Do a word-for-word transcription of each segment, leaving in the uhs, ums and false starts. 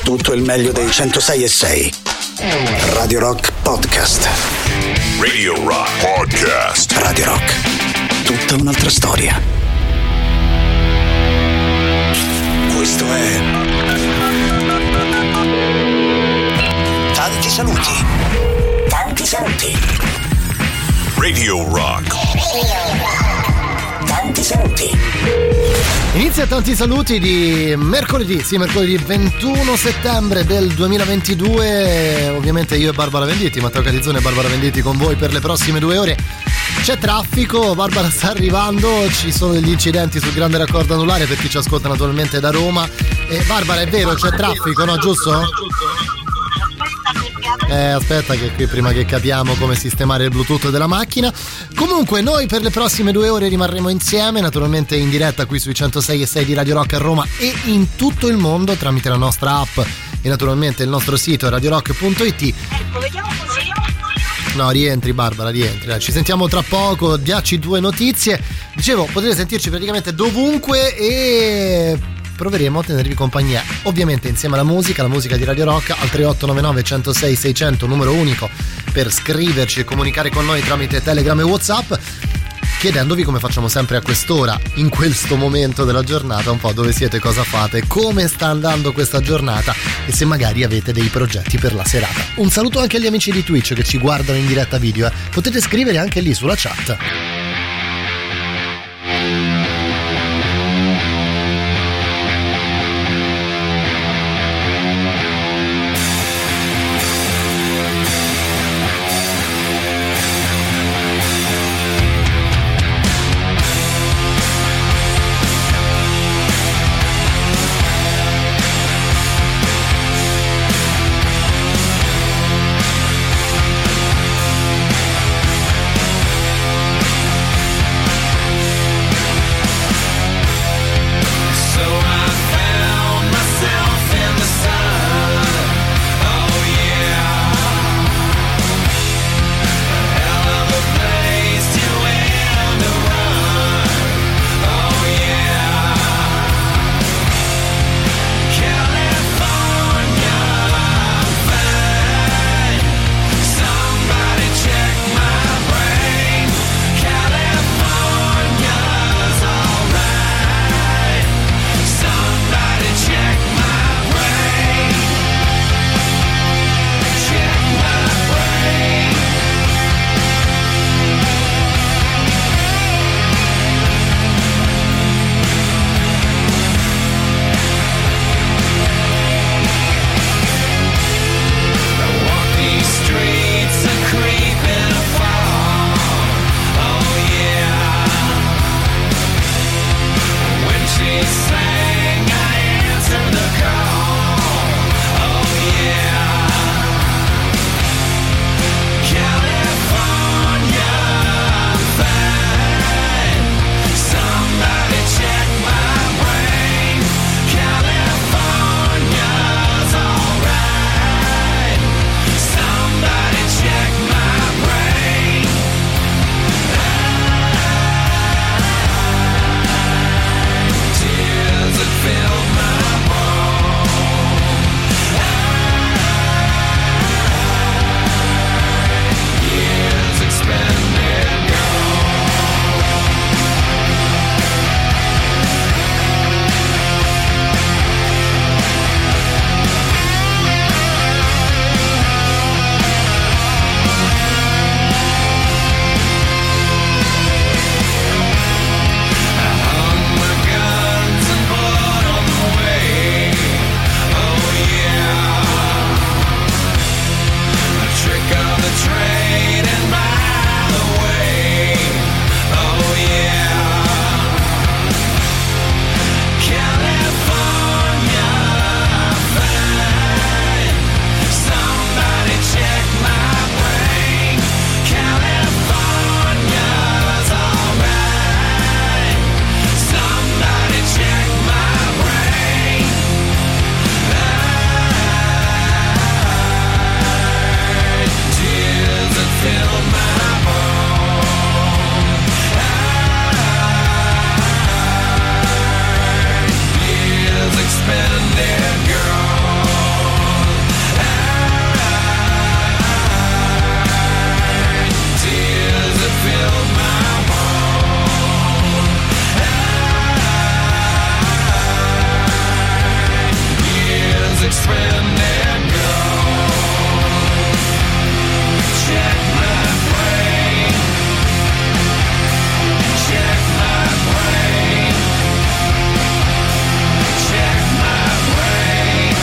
tutto il meglio dei centosei e sei. Radio Rock Podcast. Radio Rock Podcast. Radio Rock. Tutta un'altra storia. Questo è Tanti saluti. Tanti saluti. Radio Rock. Tanti saluti. Inizia Tanti saluti di mercoledì, sì, mercoledì ventuno settembre del duemilaventidue. Ovviamente io e Barbara Venditti, Matteo Catizzone e Barbara Venditti con voi per le prossime due ore. C'è traffico, Barbara sta arrivando, ci sono degli incidenti sul grande raccordo anulare per chi ci ascolta naturalmente da Roma. E Barbara, è vero, c'è traffico, no, giusto? Eh, aspetta che qui prima che capiamo come sistemare il Bluetooth della macchina. Comunque noi per le prossime due ore rimarremo insieme, naturalmente in diretta qui sui centosei e sei di Radio Rock a Roma e in tutto il mondo tramite la nostra app e naturalmente il nostro sito radio rock punto it. Ecco, vediamo così. No, rientri Barbara, rientri. Dai, ci sentiamo tra poco, diaci due notizie. Dicevo, potete sentirci praticamente dovunque e proveremo a tenervi compagnia, ovviamente insieme alla musica, la musica di Radio Rock al tre otto nove nove uno zero sei sei zero zero, numero unico per scriverci e comunicare con noi tramite Telegram e WhatsApp, chiedendovi come facciamo sempre a quest'ora, in questo momento della giornata, un po' dove siete, cosa fate, come sta andando questa giornata e se magari avete dei progetti per la serata. Un saluto anche agli amici di Twitch che ci guardano in diretta video, eh. Potete scrivere anche lì sulla chat. expended gold. Check my brain. Check my brain. Check my brain.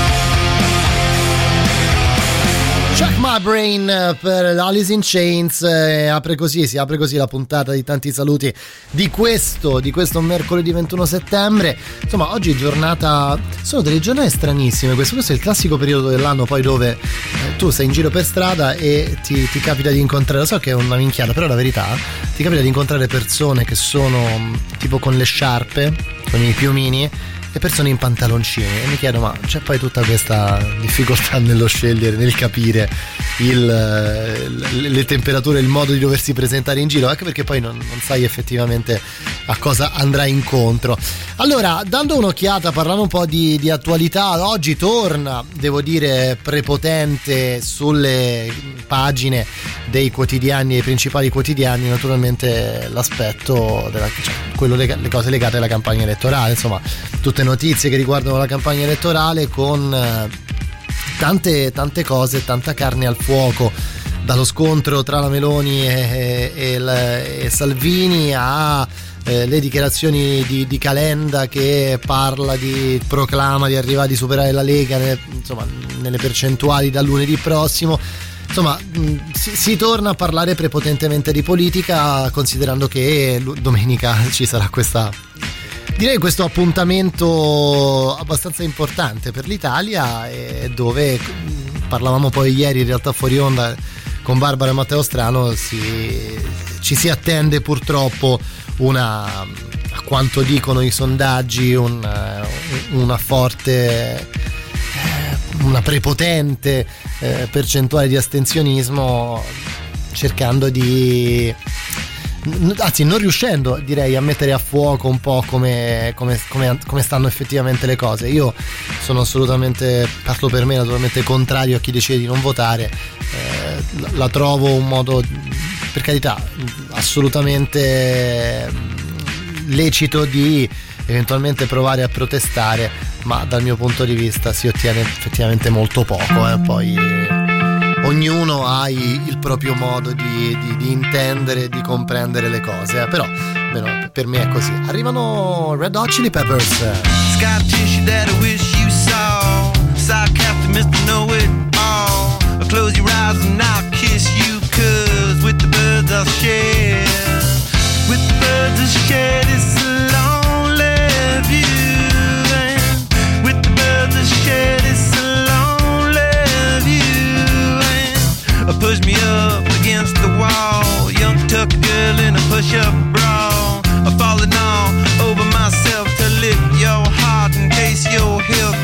Check My Brain per Alice in Chains. Eh, apre così, si apre così la puntata di tanti saluti di questo, di questo mercoledì ventuno settembre. Insomma, oggi è giornata, sono delle giornate stranissime. Questo, questo è il classico periodo dell'anno poi dove eh, tu sei in giro per strada e ti, ti capita di incontrare, lo so che è una minchiata, però la verità, ti capita di incontrare persone che sono tipo con le sciarpe, con i piumini, e persone in pantaloncini, e mi chiedo, ma c'è poi tutta questa difficoltà nello scegliere, nel capire il, le temperature, il modo di doversi presentare in giro, anche perché poi non, non sai effettivamente a cosa andrai incontro. Allora, dando un'occhiata, parlando un po' di, di attualità, oggi torna, devo dire, prepotente sulle pagine dei quotidiani, dei principali quotidiani, naturalmente l'aspetto della, cioè, quello lega, le cose legate alla campagna elettorale, insomma tutte notizie che riguardano la campagna elettorale, con eh, tante tante cose, tanta carne al fuoco, dallo scontro tra la Meloni e, e, e, e Salvini a eh, le dichiarazioni di, di Calenda che parla di proclama di arrivare, di superare la Lega nelle, insomma, nelle percentuali dal lunedì prossimo. Insomma, si, si torna a parlare prepotentemente di politica, considerando che domenica ci sarà questa, direi questo appuntamento abbastanza importante per l'Italia, e dove parlavamo poi ieri in realtà fuori onda con Barbara e Matteo Strano, si, ci si attende purtroppo una, a quanto dicono i sondaggi, un, una forte, una prepotente eh, percentuale di astensionismo, cercando di, anzi non riuscendo, direi, a mettere a fuoco un po' come, come, come, come stanno effettivamente le cose. Io sono assolutamente, parlo per me, naturalmente contrario a chi decide di non votare. Eh, la trovo un modo, per carità, assolutamente lecito di eventualmente provare a protestare, ma dal mio punto di vista si ottiene effettivamente molto poco, eh. Poi ognuno ha il proprio modo di, di, di intendere, di comprendere le cose, eh. Però almeno per me è così. Arrivano Red Hot Chili Peppers. Scar tissue that I wish you saw. Sarcastic Mister Know It All. Close your eyes and I'll kiss you, cause with the birds I'll share. With the birds I'll share this lonely view. And with the birds I'll share this lonely view. And push me up against the wall. Young tuck girl in a push-up bra. I'm falling all over myself to lift your heart in case your health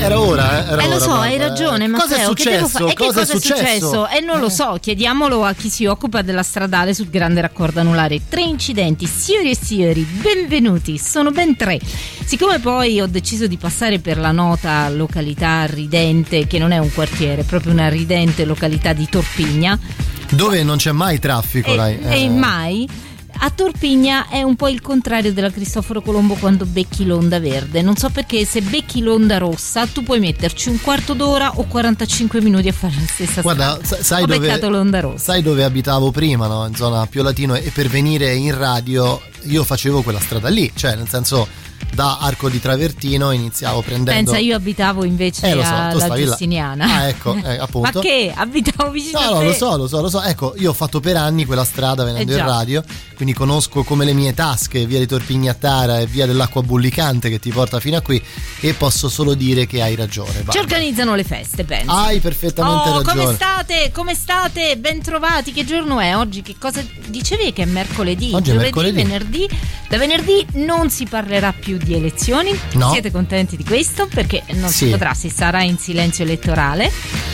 Era ora, eh? Era Eh lo ora, so, guarda. hai ragione, Cosa Matteo. è Che devo successo? fa- E che Cosa cosa è successo? E non lo so, chiediamolo a chi si occupa della stradale sul grande raccordo anulare. Tre incidenti, signori e signori, benvenuti, sono ben tre. Siccome poi ho deciso di passare per la nota località ridente, che non è un quartiere, è proprio una ridente località di Torpigna. Dove non c'è mai traffico, E, dai. e Eh. mai a Torpigna è un po' il contrario della Cristoforo Colombo quando becchi l'onda verde. Non so perché, se becchi l'onda rossa tu puoi metterci un quarto d'ora o quarantacinque minuti a fare la stessa Guarda, strada. sa- sai Ho dove, beccato l'onda rossa. sai dove abitavo prima, no? In zona Piolatino, e per venire in radio io facevo quella strada lì, cioè nel senso da Arco di Travertino iniziavo prendendo. Pensa, io abitavo invece Eh, lo so, tu alla stavi là. Giustiniana. Ah, ecco, eh, appunto. Ma che? Abitavo vicino No, a no, te. lo so, lo so, lo so. Ecco, io ho fatto per anni quella strada venendo Eh in già. radio, quindi conosco come le mie tasche via di Torpignattara e via dell'acqua bullicante che ti porta fino a qui, e posso solo dire che hai ragione. Ci Barbara. organizzano le feste, penso. Hai perfettamente Oh, ragione. come state? Come state? Bentrovati. Che giorno è oggi? Che cosa dicevi che è mercoledì? Oggi è Giovedì, mercoledì. venerdì. Da venerdì non si parlerà più di elezioni. No. Siete contenti di questo? Perché non Sì. si potrà, si sarà in silenzio elettorale.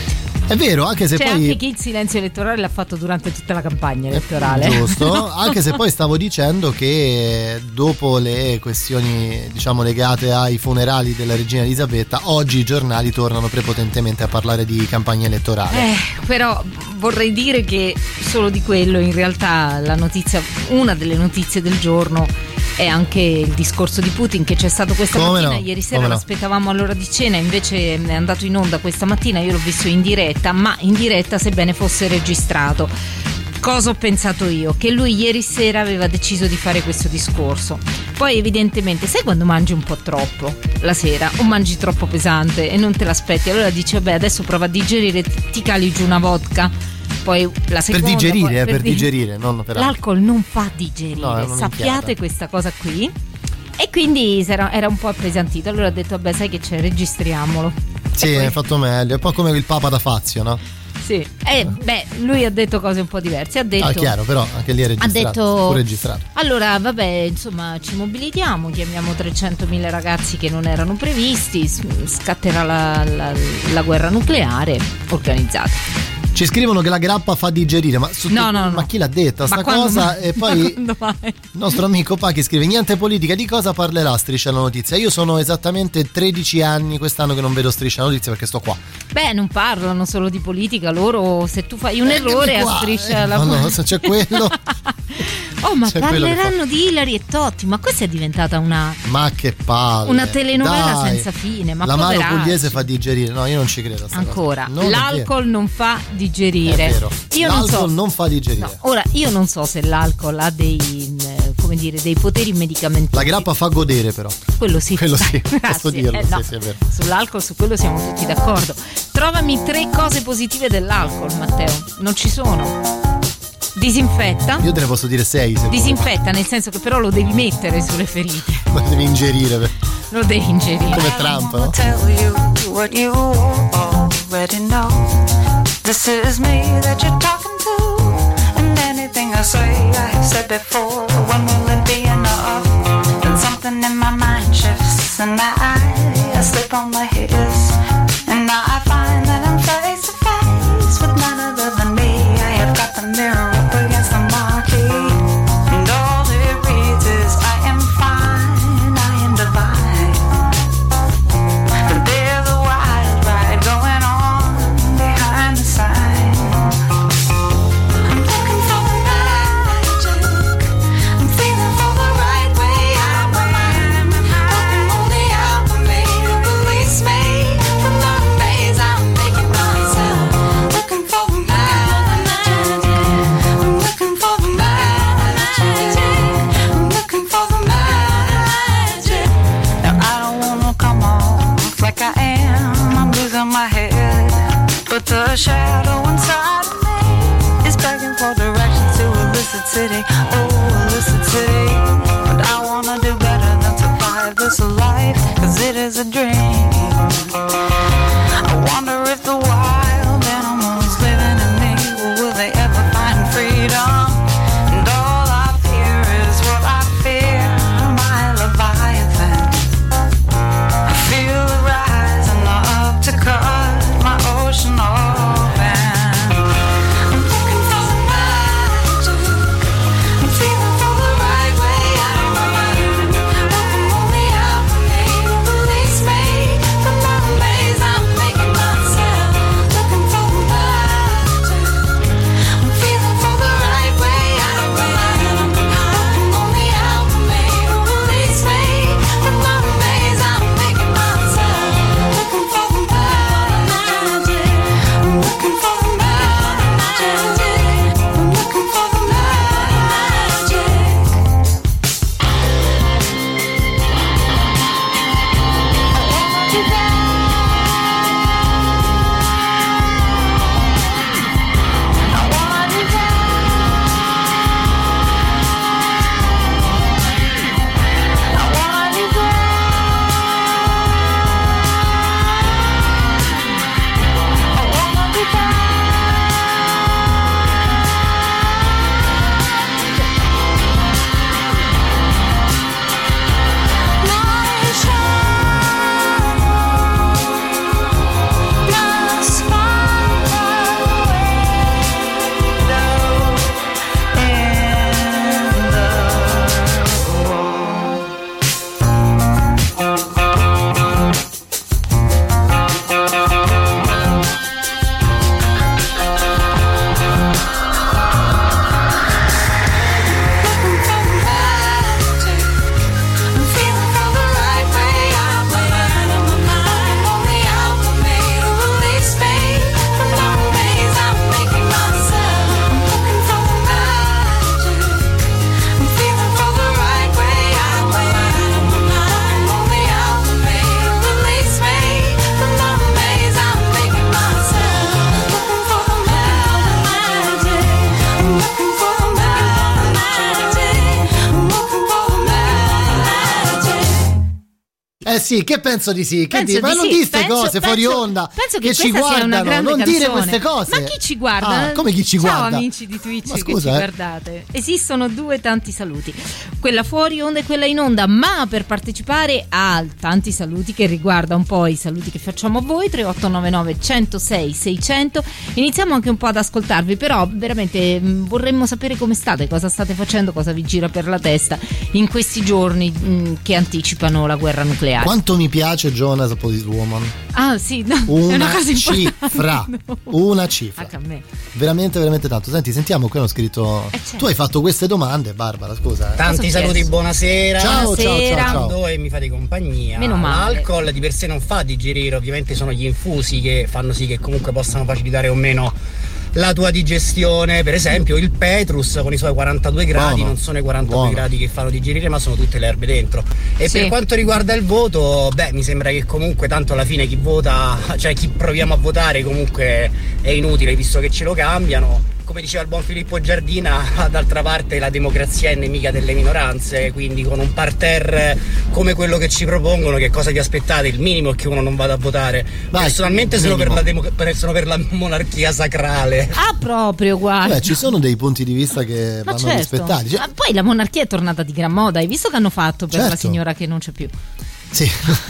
È vero, anche se C'è poi anche chi il silenzio elettorale l'ha fatto durante tutta la campagna elettorale. Giusto, anche se poi stavo dicendo che dopo le questioni, diciamo, legate ai funerali della regina Elisabetta, oggi i giornali tornano prepotentemente a parlare di campagna elettorale. Eh, però vorrei dire che solo di quello in realtà la notizia, una delle notizie del giorno è anche il discorso di Putin che c'è stato questa Come mattina. no, Ieri sera come no. l'aspettavamo all'ora di cena, invece è andato in onda questa mattina, io l'ho visto in diretta, ma in diretta sebbene fosse registrato. Cosa ho pensato io? Che lui ieri sera aveva deciso di fare questo discorso. Poi evidentemente, sai quando mangi un po' troppo la sera o mangi troppo pesante e non te l'aspetti, allora dici vabbè adesso prova a digerire, ti ti cali giù una vodka, poi la Per seconda digerire, poi- eh, per di- digerire, non per altro. L'alcol non fa digerire, No, è una sappiate minchiata. questa cosa qui. E quindi era, era un po' appesantito, allora ho detto vabbè sai che c'è, registriamolo. Sì, E poi- hai fatto meglio, è un po' come il Papa da Fazio, no? Sì. E beh, lui ha detto cose un po' diverse, ha detto Ah, chiaro, però anche lì è ha registrato, detto pure registrato. allora vabbè insomma ci mobilitiamo, chiamiamo trecentomila ragazzi che non erano previsti, s- scatterà la, la, la guerra nucleare, organizzata. Ci scrivono che la grappa fa digerire, ma, su- No, no, no. ma chi l'ha detta Ma sta quando cosa? mai? E Ma poi quando mai? il nostro amico Pachi scrive: niente politica, di cosa parlerà Striscia la Notizia? Io sono esattamente tredici anni quest'anno che non vedo Striscia la Notizia perché sto qua. Beh, non parlano solo di politica, loro se tu fai un Eh, errore qua, a Striscia eh, la no, no, se c'è quello. Oh, ma c'è quello che parleranno di Ilari e Totti, ma questa è diventata una Ma che palle. Una telenovela Dai. senza fine, ma l'amaro poveracci. pugliese fa digerire. No, io non ci credo a sta ancora. cosa. Non è L'alcol non fa vero. digerire. È vero. Io non L'alcol so. non fa digerire. No, ora io non so se l'alcol ha dei eh, come dire dei poteri medicamentari. La grappa fa godere, però. Quello sì. Quello sì, Grazie. posso dirlo, Eh, sì, no. sì, è vero. Sull'alcol, su quello siamo tutti d'accordo. Trovami tre cose positive dell'alcol, Matteo. Non ci sono. Disinfetta. Io te ne posso dire sei. Se vuoi. Disinfetta nel senso che però lo devi mettere sulle ferite. Ma devi ingerire. per- Lo devi ingerire. Come Trump, no? Tell you what you already know. This is me that you're talking to, and anything I say I have said before. When will it be enough? Then something in my mind shifts, and I, I slip on my hips, and now I find that I'm face to face with none other than me. I have got the mirror up against the marquee, and all it reads is I am fine, I am divine. But there's a wild ride going on behind the sign. I'm looking for the magic. I'm feeling for the right way out of my mind. Looking only out for me to release me from the maze I'm making myself. Looking for the magic. I'm looking for the magic. I'm looking for the magic. Now I don't wanna come off like I am. I'm losing my head, but the shadow inside of me is begging for direction to illicit city. Oh, illicit city. But I wanna do better than survive this life, 'cause it is a dream. I wonder if the wild animals living in me, will they ever find freedom? And all I fear is what I fear, my Leviathan. I feel the rise and the Eh sì, che penso di sì? Che Penso di, ma di non sì. di queste Penso- cose fuori penso- onda penso che che ci questa sia una guardano, grande non dire canzone. queste cose. Ma chi ci guarda? Ah, come chi ci Ciao guarda? amici di Twitch Ma che scusa, ci eh. guardate. Esistono due tanti saluti, quella fuori onda e quella in onda, ma per partecipare a tanti saluti che riguarda un po' i saluti che facciamo a voi, tre otto nove nove uno zero sei sei zero zero. Iniziamo anche un po' ad ascoltarvi, però veramente mh, vorremmo sapere come state, cosa state facendo, cosa vi gira per la testa in questi giorni mh, che anticipano la guerra nucleare. Quanto mi piace Jonas Policewoman. Ah sì, no, è una Una cosa importante. cifra, No. una cifra. Anche a me. Veramente, veramente tanto. Senti, sentiamo, qui hanno scritto. Eh, certo. Tu hai fatto queste domande, Barbara, scusa. Eh. Tanti Cosa ho saluti, chiesto? buonasera. Ciao, ciao, Buonasera. ciao, ciao. E mi fate compagnia. Meno male. L'alcol di per sé non fa digerire, ovviamente sono gli infusi che fanno sì che comunque possano facilitare o meno la tua digestione. Per esempio il Petrus con i suoi quarantadue gradi Buono. non sono i quarantadue Buono. gradi che fanno digerire, ma sono tutte le erbe dentro. E Sì. per quanto riguarda il voto, beh, mi sembra che comunque tanto alla fine chi vota, cioè chi proviamo a votare comunque è inutile, visto che ce lo cambiano. Come diceva il buon Filippo Giardina, d'altra parte la democrazia è nemica delle minoranze, quindi con un parterre come quello che ci propongono, che cosa vi aspettate? Il minimo è che uno non vada a votare. Vai, Personalmente sono per, minimo. la democ- per- sono per la monarchia sacrale. Ah, proprio, guarda. Beh, ci sono dei punti di vista che Ma vanno certo. rispettati. Cioè, Ma poi la monarchia è tornata di gran moda, hai visto che hanno fatto per Certo. la signora che non c'è più? sì.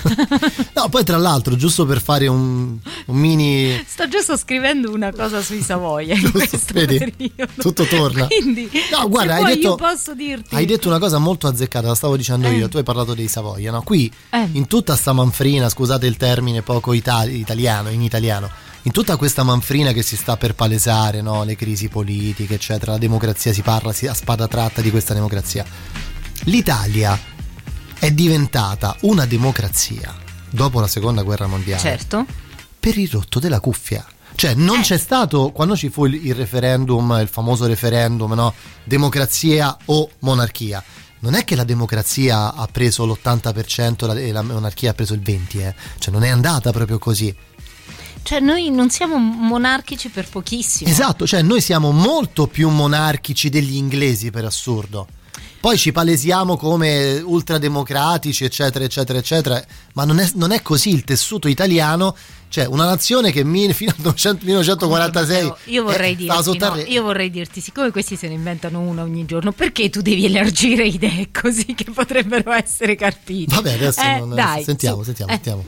No, poi tra l'altro, giusto per fare un, un mini. Sto giusto scrivendo una cosa sui Savoia in Giusto, questo vedi? periodo. Tutto torna. Quindi, No, guarda, se hai vuoi detto, io posso dirti. hai detto una cosa molto azzeccata, la stavo dicendo Eh. io. Tu hai parlato dei Savoia, no? Qui, Eh. in tutta sta manfrina, scusate il termine poco itali- italiano, in italiano, in tutta questa manfrina che si sta per palesare, no? Le crisi politiche, eccetera, la democrazia, si parla si, a spada tratta di questa democrazia. L'Italia è diventata una democrazia dopo la seconda guerra mondiale Certo. per il rotto della cuffia. Cioè non Eh. c'è stato, quando ci fu il, il referendum, il famoso referendum, no? Democrazia o monarchia, non è che la democrazia ha preso l'ottanta per cento e la monarchia ha preso il venti per cento, eh. Cioè non è andata proprio così. Cioè noi non siamo monarchici per pochissimo. Esatto, cioè noi siamo molto più monarchici degli inglesi, per assurdo. Poi ci palesiamo come ultrademocratici, eccetera, eccetera, eccetera, ma non è, non è così. Il tessuto italiano, cioè una nazione che mi- fino al millenovecentoquarantasei Io- io vorrei eh, stava dirti, sotto no, al re- io vorrei dirti, siccome questi se ne inventano una ogni giorno, perché tu devi elargire idee così che potrebbero essere carpite? Vabbè, adesso Eh, non- dai, sentiamo, su. sentiamo, Eh. sentiamo.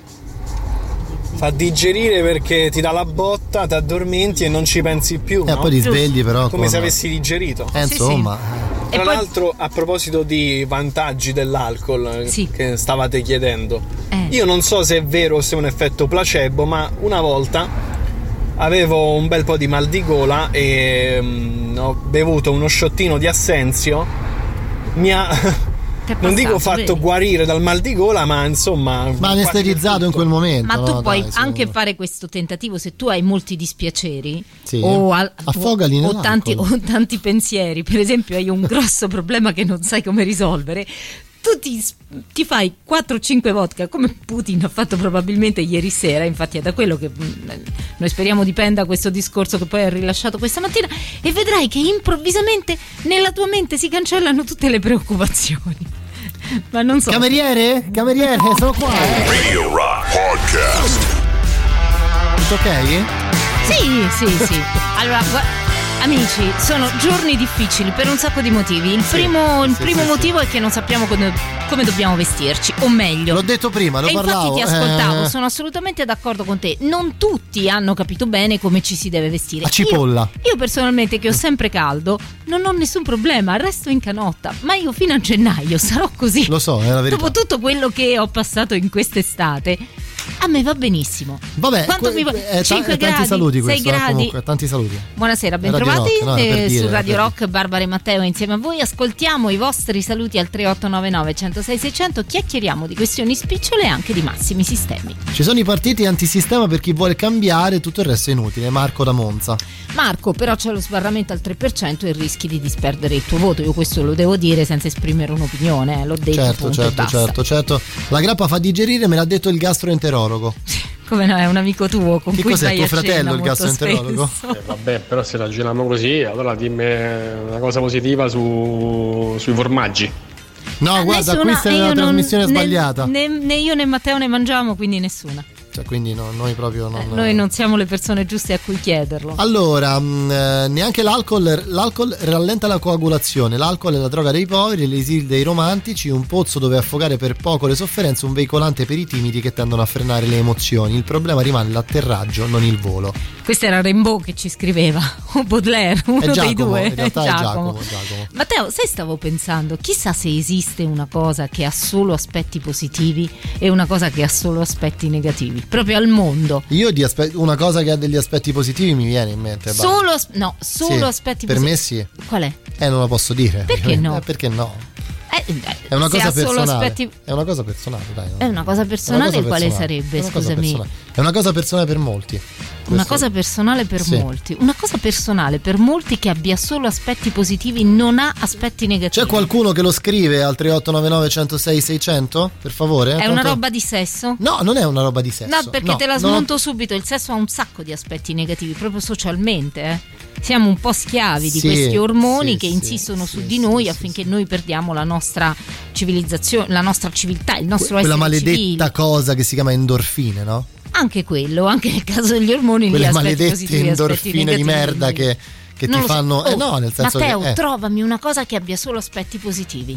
Fa digerire perché ti dà la botta, ti addormenti e non ci pensi più, E no? poi ti svegli però Come con- se avessi digerito. Eh, Sì, insomma, E Tra poi- l'altro, a proposito di vantaggi dell'alcol eh, Sì. che stavate chiedendo, Eh. io non so se è vero o se è un effetto placebo, ma una volta avevo un bel po' di mal di gola e mm, ho bevuto uno sciottino di Assenzio. Mi ha Che è non dico passato, fatto vedi? guarire dal mal di gola, ma insomma ma quasi anesterizzato del in quel tutto. momento. Ma tu no, puoi dai, anche secondo- fare questo tentativo se tu hai molti dispiaceri Sì. o, al- Affogali o, o nell'alcol. tanti, o tanti pensieri. Per esempio, hai un grosso problema che non sai come risolvere. tu ti, ti fai quattro cinque vodka come Putin ha fatto probabilmente ieri sera, infatti è da quello che noi speriamo dipenda questo discorso che poi ha rilasciato questa mattina, e vedrai che improvvisamente nella tua mente si cancellano tutte le preoccupazioni. Ma non so. Cameriere? Cameriere, sono qua. Eh. Radio Rock Podcast. Tutto ok? Sì, sì, sì. Allora, gu- amici, sono giorni difficili per un sacco di motivi. Il Sì, primo, il sì, primo sì, motivo è che non sappiamo come, come dobbiamo vestirci, o meglio. L'ho detto prima, lo e parlavo. infatti ti ascoltavo, eh, sono assolutamente d'accordo con te. Non tutti hanno capito bene come ci si deve vestire. A cipolla. Io, io personalmente, che ho sempre caldo, non ho nessun problema, resto in canotta. Ma io fino a gennaio sarò così. Lo so, è la verità. Dopo tutto quello che ho passato in quest'estate, a me va benissimo. Vabbè, Quanto que- mi va? eh, ta- cinque tanti gradi, saluti sei questo, eh, gradi. comunque, tanti saluti. Buonasera, Radio bentrovati Rock, no, per eh, dire, su Radio per Rock. Barbara e Matteo insieme a voi. Ascoltiamo i vostri saluti al tre otto nove nove uno zero sei sei zero zero. Chiacchieriamo di questioni spicciole e anche di massimi sistemi. Ci sono i partiti antisistema per chi vuole cambiare, tutto il resto è inutile. Marco da Monza. Marco, però c'è lo sbarramento al tre per cento e rischi di disperdere il tuo voto. Io questo lo devo dire senza esprimere un'opinione, eh. L'ho detto, Certo, punto e certo, basta. certo, certo. La grappa fa digerire, me l'ha detto il gastroenterologo. Come no, è un amico tuo con Che cui cos'è, vai tuo a cena fratello, il molto gastroenterologo? spesso. Eh, vabbè, però se ragioniamo così, allora dimmi una cosa positiva su, sui formaggi. No, guarda, Nessuna, questa è e una io non- trasmissione né- sbagliata. Né, né io né Matteo ne mangiamo, quindi nessuna. Cioè, quindi no, noi proprio non. Eh, noi non siamo le persone giuste a cui chiederlo. Allora, mh, eh, neanche l'alcol, l'alcol rallenta la coagulazione. L'alcol è la droga dei poveri, l'esil dei romantici, un pozzo dove affogare per poco le sofferenze, un veicolante per i timidi che tendono a frenare le emozioni. Il problema rimane l'atterraggio, non il volo. Questo era Rimbaud che ci scriveva, o Baudelaire, uno È Giacomo, dei due. in realtà è Giacomo. Giacomo, Giacomo. Matteo, sai, stavo pensando, chissà se esiste una cosa che ha solo aspetti positivi e una cosa che ha solo aspetti negativi, proprio al mondo. Io di aspe- una cosa che ha degli aspetti positivi mi viene in mente. basta. Solo, as- no, solo Sì, aspetti per positivi. me sì. Qual è? Eh, non lo posso dire. Perché no? Eh, perché no? Eh, eh, È una se cosa ha solo personale. aspetti- È una cosa personale, dai. È una cosa personale, È una cosa quale personale. sarebbe? È una cosa Scusami. personale. È una cosa personale per molti. Una Questo- cosa personale per Sì. molti. Una cosa personale per molti che abbia solo aspetti positivi, non ha aspetti negativi. C'è qualcuno che lo scrive al tre otto nove nove uno zero sei sei zero zero? Per favore? È Tanto- una roba di sesso? No, non è una roba di sesso. No, perché No, te la non ho- smonto subito. Il sesso ha un sacco di aspetti negativi, proprio socialmente. Eh. Siamo un po' schiavi di Sì, questi ormoni sì, che sì, insistono su sì, di sì, noi sì, affinché sì. noi perdiamo la nostra civilizzazione, la nostra civiltà, il nostro Quella essere maledetta civili. cosa che si chiama endorfine, no? Anche quello, anche nel caso degli ormoni, Quelle lì aspetti maledette positivi e aspetti endorfine di negativi. merda che, che Non ti lo so. fanno. Eh Oh, no, nel senso Matteo, che. eh. trovami una cosa che abbia solo aspetti positivi.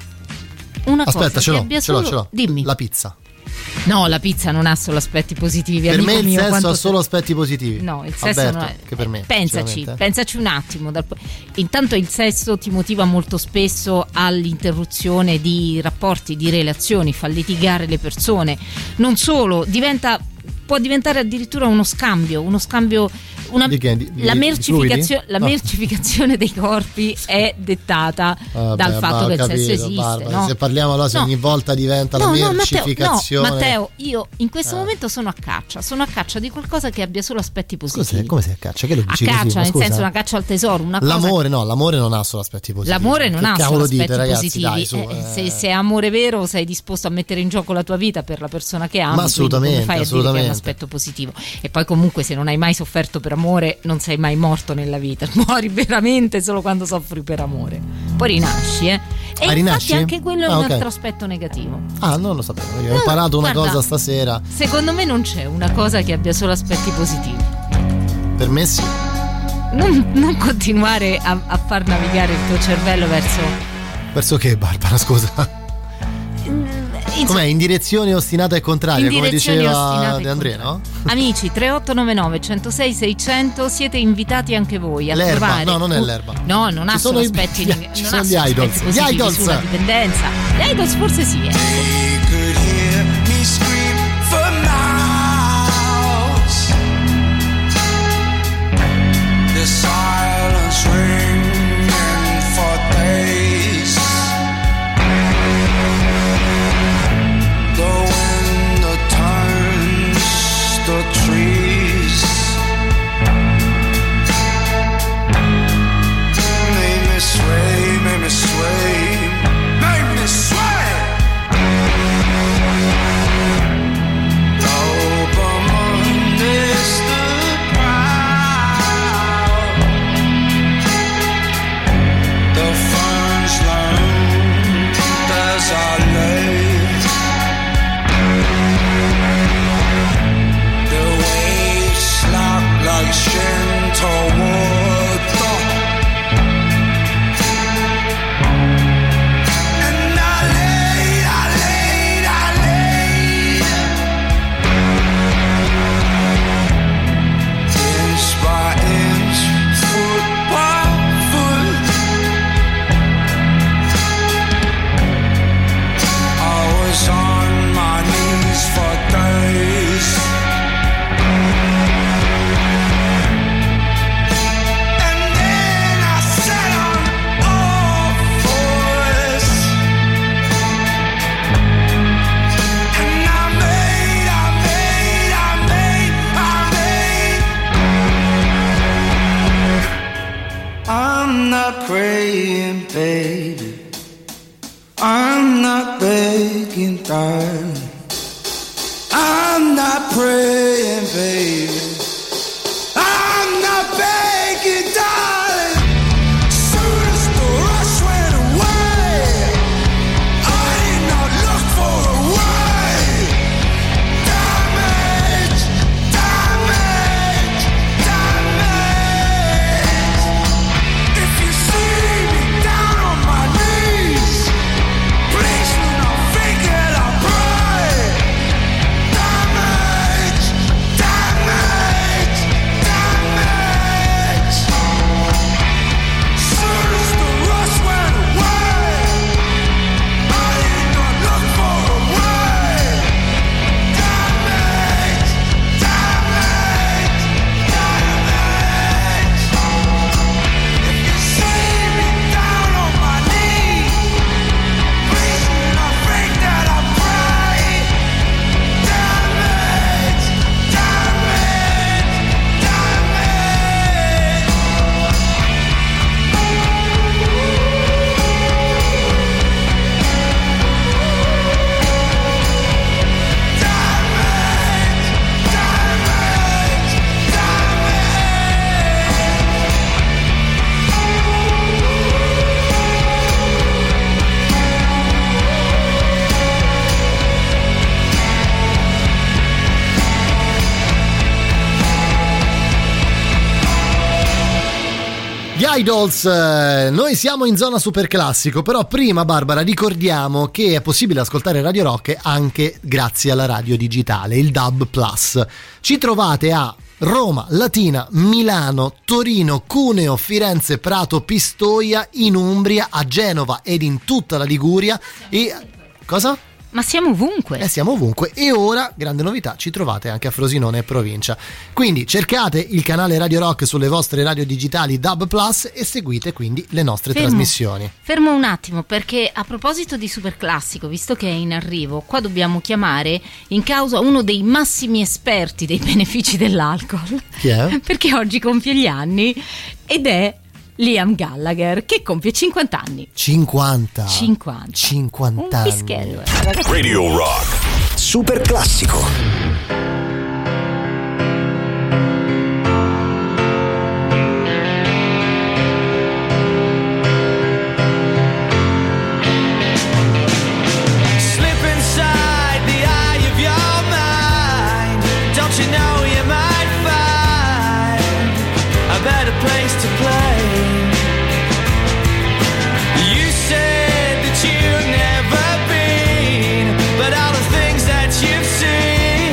Una Aspetta, cosa ce che l'ho, abbia ce l'ho, solo... ce l'ho. Dimmi. La pizza. No, la pizza non ha solo aspetti positivi. Per amico me il mio, sesso quanto ha sei- solo aspetti positivi. No, il sesso Avverto non è. che per me. Pensaci, sinceramente. pensaci un attimo. dal- Intanto il sesso ti motiva molto spesso all'interruzione di rapporti, di relazioni, fa litigare le persone. Non solo, diventa può diventare addirittura uno scambio, uno scambio una, Di che? Di- di- la, di mercificazio- fluidi? la No. mercificazione dei corpi è dettata Vabbè, dal fatto va, che il capito, sesso esiste, Barbara, no? se parliamo allora se No. ogni volta diventa No, la no, Matteo, mercificazione. no, Matteo, io in questo Eh. momento sono a caccia, sono a caccia di qualcosa che abbia solo aspetti positivi. Cos'è? Come sei a caccia? Che lo A dici così? caccia, Ma nel scusa, senso eh. una caccia al tesoro, una cosa. L'amore no, l'amore non ha solo aspetti positivi. L'amore non Che ha solo cavolo aspetti dite, ragazzi, positivi. dai, su, Eh, eh. se, se è amore vero, sei disposto a mettere in gioco la tua vita per la persona che ami. Ma assolutamente, quindi come fai a dire che è un assolutamente. aspetto positivo? E poi comunque se non hai mai sofferto per amore, non sei mai morto nella vita. Muori veramente solo quando soffri per amore. Poi rinasci, eh. E Ah, infatti rinasci? anche quello è Ah, un ok. altro aspetto negativo. Ah, non lo sapevo. Io ho No, imparato una guarda, cosa stasera. Secondo me non c'è una cosa che abbia solo aspetti positivi. Per me sì. Non, non continuare a, a far navigare il tuo cervello verso. Verso che, Barbara, scusa? Com'è? In direzione ostinata e contraria, In come direzioni diceva ostinate e De André, no? Amici, tre otto nove nove uno zero sei sei zero zero, siete invitati anche voi a L'erba, trovare. no, non è un- l'erba. No, non Ci ha sono solo i- aspetti gli- neg- ci non sono ha gli solo aspetti idols. Gli positivi idols. sulla dipendenza. Gli idols forse sì, eh. could hear me scream for miles. The silence ringing for days. The wind that turns the trees. Made me sway, made me sway, made me sway. baby. I'm not begging, darling. I'm not praying, baby. I'm not begging, darling. Soon as the rush went away, I did not look for a way. Damage, damage, damage. If you see me down on my knees, please do not think that I pray. Damage, damage, damage. Soon as the rush went away, I did not look for a way. Damage, damage, damage. If you see me down on my knees, please do not think that I pray. Damage, damage, damage. Gli Idols, eh, noi siamo in zona super classico, però prima Barbara ricordiamo che è possibile ascoltare Radio Rock anche grazie alla radio digitale, il D A B Plus. Ci trovate a Roma, Latina, Milano, Torino, Cuneo, Firenze, Prato, Pistoia, in Umbria, a Genova ed in tutta la Liguria e... cosa? Ma siamo ovunque. Eh, siamo ovunque. E ora, grande novità, ci trovate anche a Frosinone e provincia. Quindi cercate il canale Radio Rock sulle vostre radio digitali D A B Plus e seguite quindi le nostre Fermo. trasmissioni. Fermo un attimo, perché a proposito di super classico, visto che è in arrivo, qua dobbiamo chiamare in causa uno dei massimi esperti dei benefici dell'alcol. Chi è? Perché oggi compie gli anni ed è Liam Gallagher, che compie cinquanta anni. cinquanta. cinquanta. cinquanta Un anni. pischello, eh, ragazzi. Radio Rock. Super classico. Slip inside the eye of your mind. Don't you know you might find a better place to play? You said that you've never been, but all the things that you've seen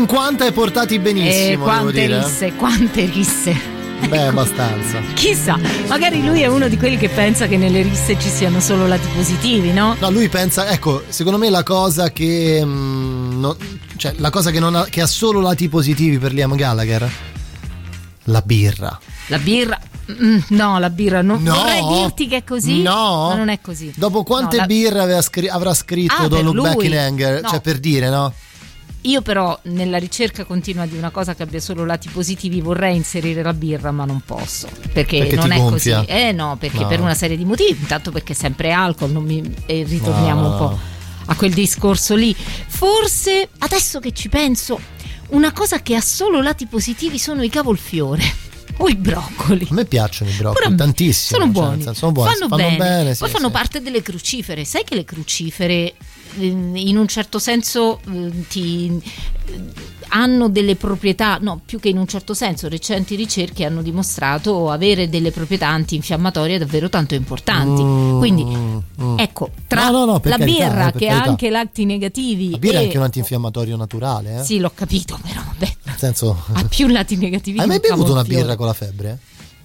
cinquanta e portati benissimo, E quante devo dire. risse, quante risse. Beh, abbastanza. Chissà, magari lui è uno di quelli che pensa che nelle risse ci siano solo lati positivi, no? No, lui pensa, ecco, secondo me la cosa che mm, no, cioè la cosa che non ha, che ha solo lati positivi per Liam Gallagher, la birra. La birra. Mm, no, la birra non No. vorrei dirti che è così. No. Ma non è così. Dopo quante No, la- birre aveva scri- avrà scritto Ah, Don't per Look Back lui. in Anger? No. Cioè, per dire, no? Io però nella ricerca continua di una cosa che abbia solo lati positivi vorrei inserire la birra, ma non posso, perché, Perché non ti è gonfia? così. Eh no, perché No. per una serie di motivi, intanto perché è sempre alcol, non mi... e ritorniamo No. un po' a quel discorso lì. Forse adesso che ci penso, una cosa che ha solo lati positivi sono i cavolfiore o i broccoli. A me piacciono i broccoli, Pure a me. tantissimo. Sono cioè, buoni, nel senso, sono buoni, fanno, fanno bene, bene, sì, poi fanno sì. parte delle crucifere. Sai che le crucifere ehm, in un certo senso ehm, ti eh, hanno delle proprietà, no, più che in un certo senso, recenti ricerche hanno dimostrato avere delle proprietà antinfiammatorie davvero tanto importanti. Mm, Quindi mm. ecco, tra No, no, no, per la carità, birra eh, per che ha carità. anche lati negativi La birra e... è anche un antinfiammatorio naturale, eh? Sì, l'ho capito, però vabbè, Nel senso, ha più lati negativi. hai di mai un bevuto una cavolfiore. birra con la febbre?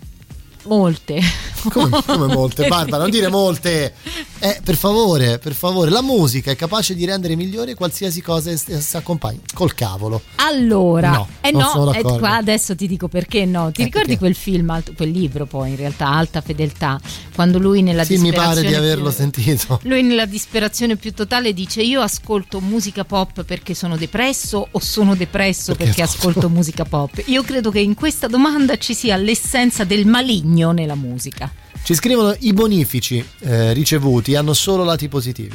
Molte. Come, come molte, Barbara, non dire molte. Eh, per favore, per favore, la musica è capace di rendere migliore qualsiasi cosa si accompagni. Col cavolo. Allora, No, eh non no, sono eh, d'accordo. qua adesso ti dico perché no. Ti Eh, ricordi perché? quel film, alt- quel libro poi in realtà, Alta Fedeltà, quando lui nella Sì, mi disperazione pare di averlo più- sentito. Lui nella disperazione più totale dice: io ascolto musica pop perché sono depresso o sono depresso Perché perché, ascolto- ascolto musica pop? Io credo che in questa domanda ci sia l'essenza del maligno nella musica. Ci scrivono: i bonifici eh, ricevuti hanno solo lati positivi.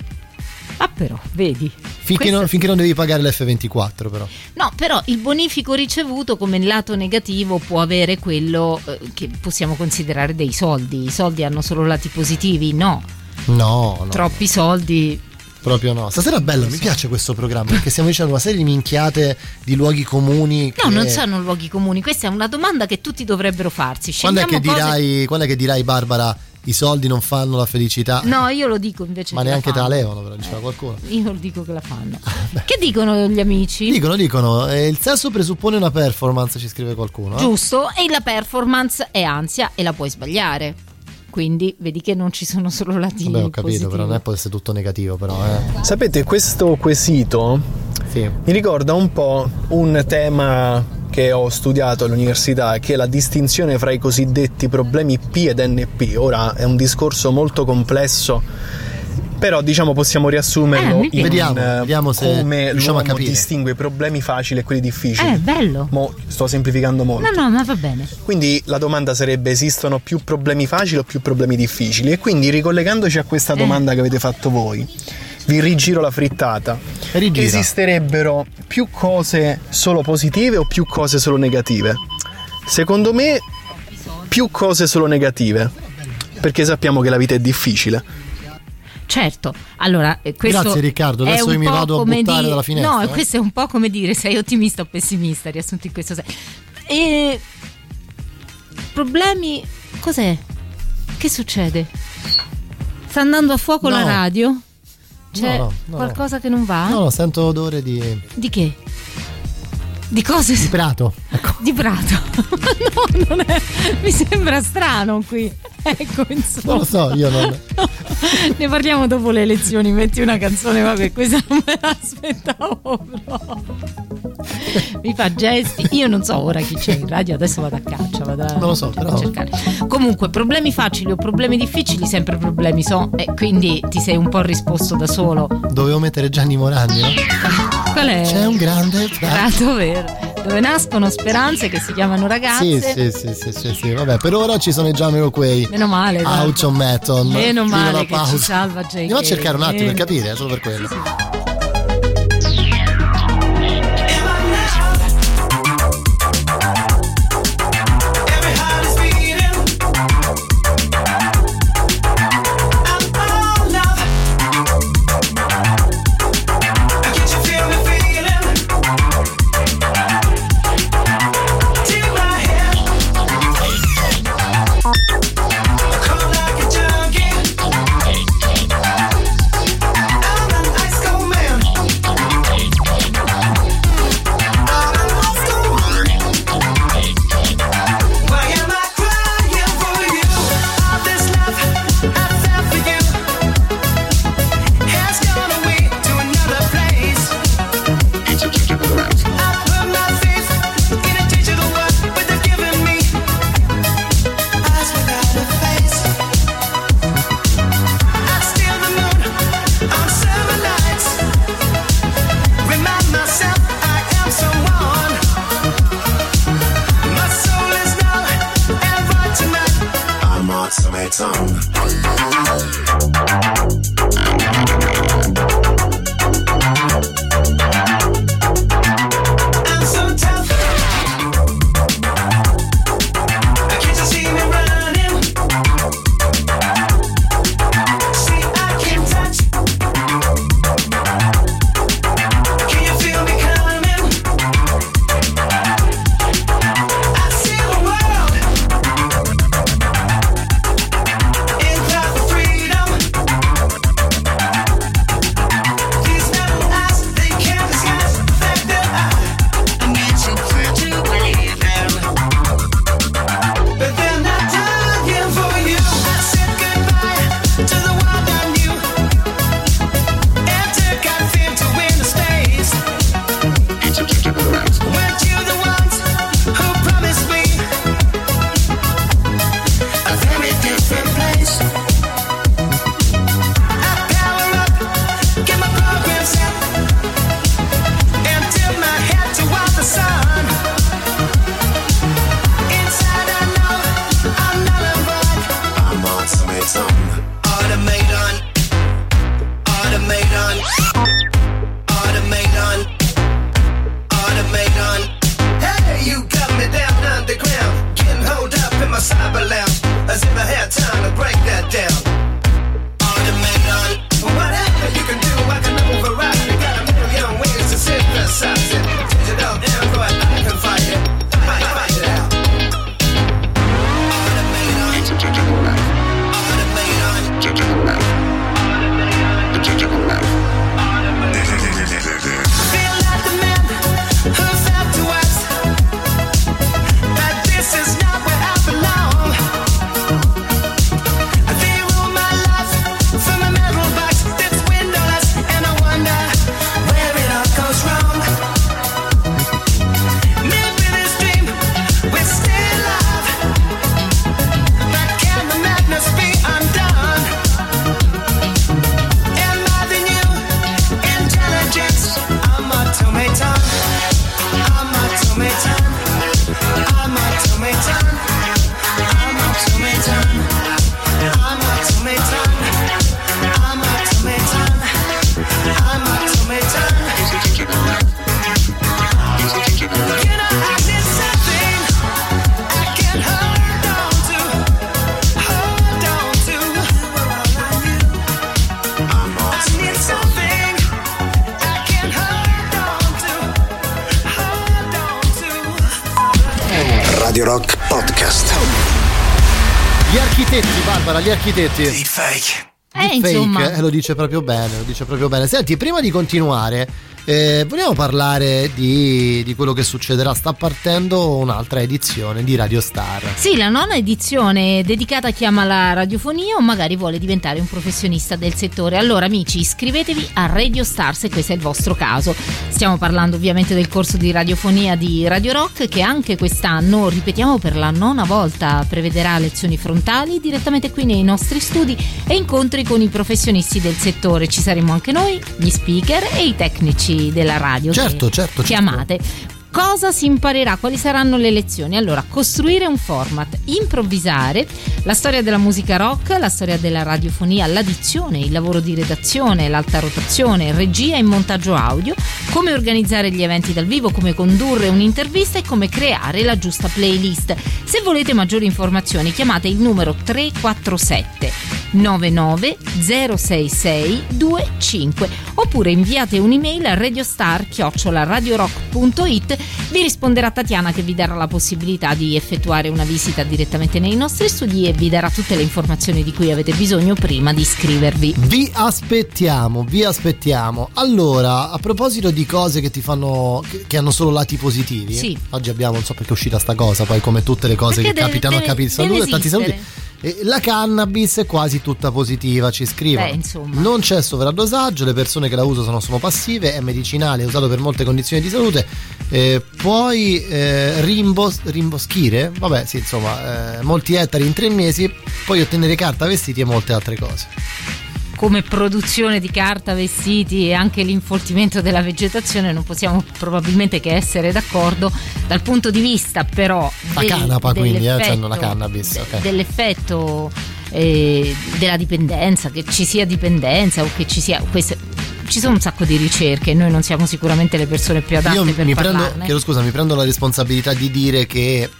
Ah però, vedi. Finché Questo- non, finché non devi pagare l'F ventiquattro, però. No, però il bonifico ricevuto come lato negativo può avere quello eh, che possiamo considerare dei soldi. I soldi hanno solo lati positivi? No. No, no. Troppi soldi. Proprio no. Stasera è bello, mi piace questo programma perché stiamo dicendo una serie di minchiate di luoghi comuni. No, che- non sono luoghi comuni. Questa è una domanda che tutti dovrebbero farsi. Quando è, che Scegliamo cose- dirai, quando è che dirai, Barbara, i soldi non fanno la felicità? No, io lo dico invece. Ma che neanche la te la fanno. levano, però diceva qualcuno. Io lo dico che la fanno. Che dicono gli amici? Dicono, dicono, eh, il sesso presuppone una performance, ci scrive qualcuno. eh? Giusto, e la performance è ansia e la puoi sbagliare. Quindi vedi che non ci sono solo lati Vabbè, ho capito, positivi. però non è può essere tutto negativo, però. Eh. Sapete, questo quesito Sì. mi ricorda un po' un tema che ho studiato all'università, che è la distinzione fra i cosiddetti problemi P ed N P. Ora è un discorso molto complesso, però diciamo possiamo riassumerlo Eh, mi in piace. Vediamo, eh, vediamo se come riusciamo a l'uomo capire. distingue i problemi facili e quelli difficili. Eh, bello. Mo sto semplificando molto. No, no, ma va bene. Quindi la domanda sarebbe: esistono più problemi facili o più problemi difficili? E quindi, ricollegandoci a questa domanda che avete fatto voi, vi rigiro la frittata. Rigira. Esisterebbero più cose solo positive o più cose solo negative? Secondo me più cose solo negative, perché sappiamo che la vita è difficile. Certo, allora eh, questo Grazie, Riccardo, è adesso un io mi po' vado a come buttare di- dalla finestra, No, eh. questo è un po' come dire sei ottimista o pessimista, riassunto in questo senso. E problemi, cos'è? Che succede? Sta andando a fuoco No. la radio? C'è No, no, no, qualcosa che non va? No, no, sento odore di, Di che? Di cose di prato. Ecco. di prato. No, non è. Mi sembra strano qui. Ecco, insomma. Non lo so, io non. Ne parliamo dopo le elezioni. Metti una canzone, vabbè, questa non me l'aspettavo proprio. Mi fa gesti. Io non so ora chi c'è in radio, adesso vado a caccia, vado a, Non lo so, a però. cercare. Comunque, problemi facili o problemi difficili, sempre problemi so. E quindi ti sei un po' risposto da solo. Dovevo mettere Gianni Morandi, no? Qual è? C'è un grande prato. Prato vero, dove nascono speranze che si chiamano ragazze. Sì, sì, sì, sì, sì, sì. Vabbè, per ora ci sono i Jamiroquai. Meno male, dai. Automaton. Meno Fino male alla che pausa. ci salva J K. Andiamo a cercare un attimo per Meno- capire, eh, solo per quello. Every heart is beating. I'm all love. Can't you feel me feeling? Take my hand. Cold like a junkie. I'm an ice cold man. Radio Rock Podcast. Gli architetti, Barbara, gli architetti. Deepfake. Eh, Deepfake, insomma. eh, lo dice proprio bene, lo dice proprio bene. Senti, prima di continuare, eh, vogliamo parlare di, di quello che succederà. Sta partendo un'altra edizione di Radio Star. Sì, la nona edizione dedicata a chi ama la radiofonia o magari vuole diventare un professionista del settore. Allora amici, iscrivetevi a Radio Star se questo è il vostro caso. Stiamo parlando ovviamente del corso di radiofonia di Radio Rock, che anche quest'anno, ripetiamo per la nona volta, prevederà lezioni frontali direttamente qui nei nostri studi e incontri con i professionisti del settore. Ci saremo anche noi, gli speaker e i tecnici della radio Certo, che, certo, che certo. amate. Cosa si imparerà? Quali saranno le lezioni? Allora, costruire un format, improvvisare, la storia della musica rock, la storia della radiofonia, l'addizione, il lavoro di redazione, l'alta rotazione, regia e montaggio audio, come organizzare gli eventi dal vivo, come condurre un'intervista e come creare la giusta playlist. Se volete maggiori informazioni chiamate il numero tre quattro sette nove nove zero sei sei due cinque oppure inviate un'email a radiostar chiocciola radiorock punto it. Vi risponderà Tatiana, che vi darà la possibilità di effettuare una visita direttamente nei nostri studi e vi darà tutte le informazioni di cui avete bisogno prima di iscrivervi. Vi aspettiamo, vi aspettiamo. Allora, a proposito di cose che ti fanno, che, che hanno solo lati positivi, Sì. oggi abbiamo, non so perché è uscita sta cosa, poi come tutte le cose Perché che deve- capitano deve- a capi deve saluti, tanti saluti. esistere. E la cannabis è quasi tutta positiva, ci scrivono. Beh, insomma. Non c'è sovradosaggio, le persone che la usano sono passive, è medicinale, è usato per molte condizioni di salute. Eh, puoi eh, rimbos- rimboschire, vabbè sì, insomma, eh, molti ettari in tre mesi, puoi ottenere carta, vestiti e molte altre cose. Come produzione di carta, vestiti e anche l'infoltimento della vegetazione non possiamo probabilmente che essere d'accordo. Dal punto di vista però La del- canapa, quindi, eh, dell'effetto- c'hanno la cannabis, de- ok. dell'effetto eh, della dipendenza, che ci sia dipendenza o che ci sia queste, ci sono un sacco di ricerche, noi non siamo sicuramente le persone più adatte Io per mi prendo, parlarne. chiedo scusa, mi prendo la responsabilità di dire che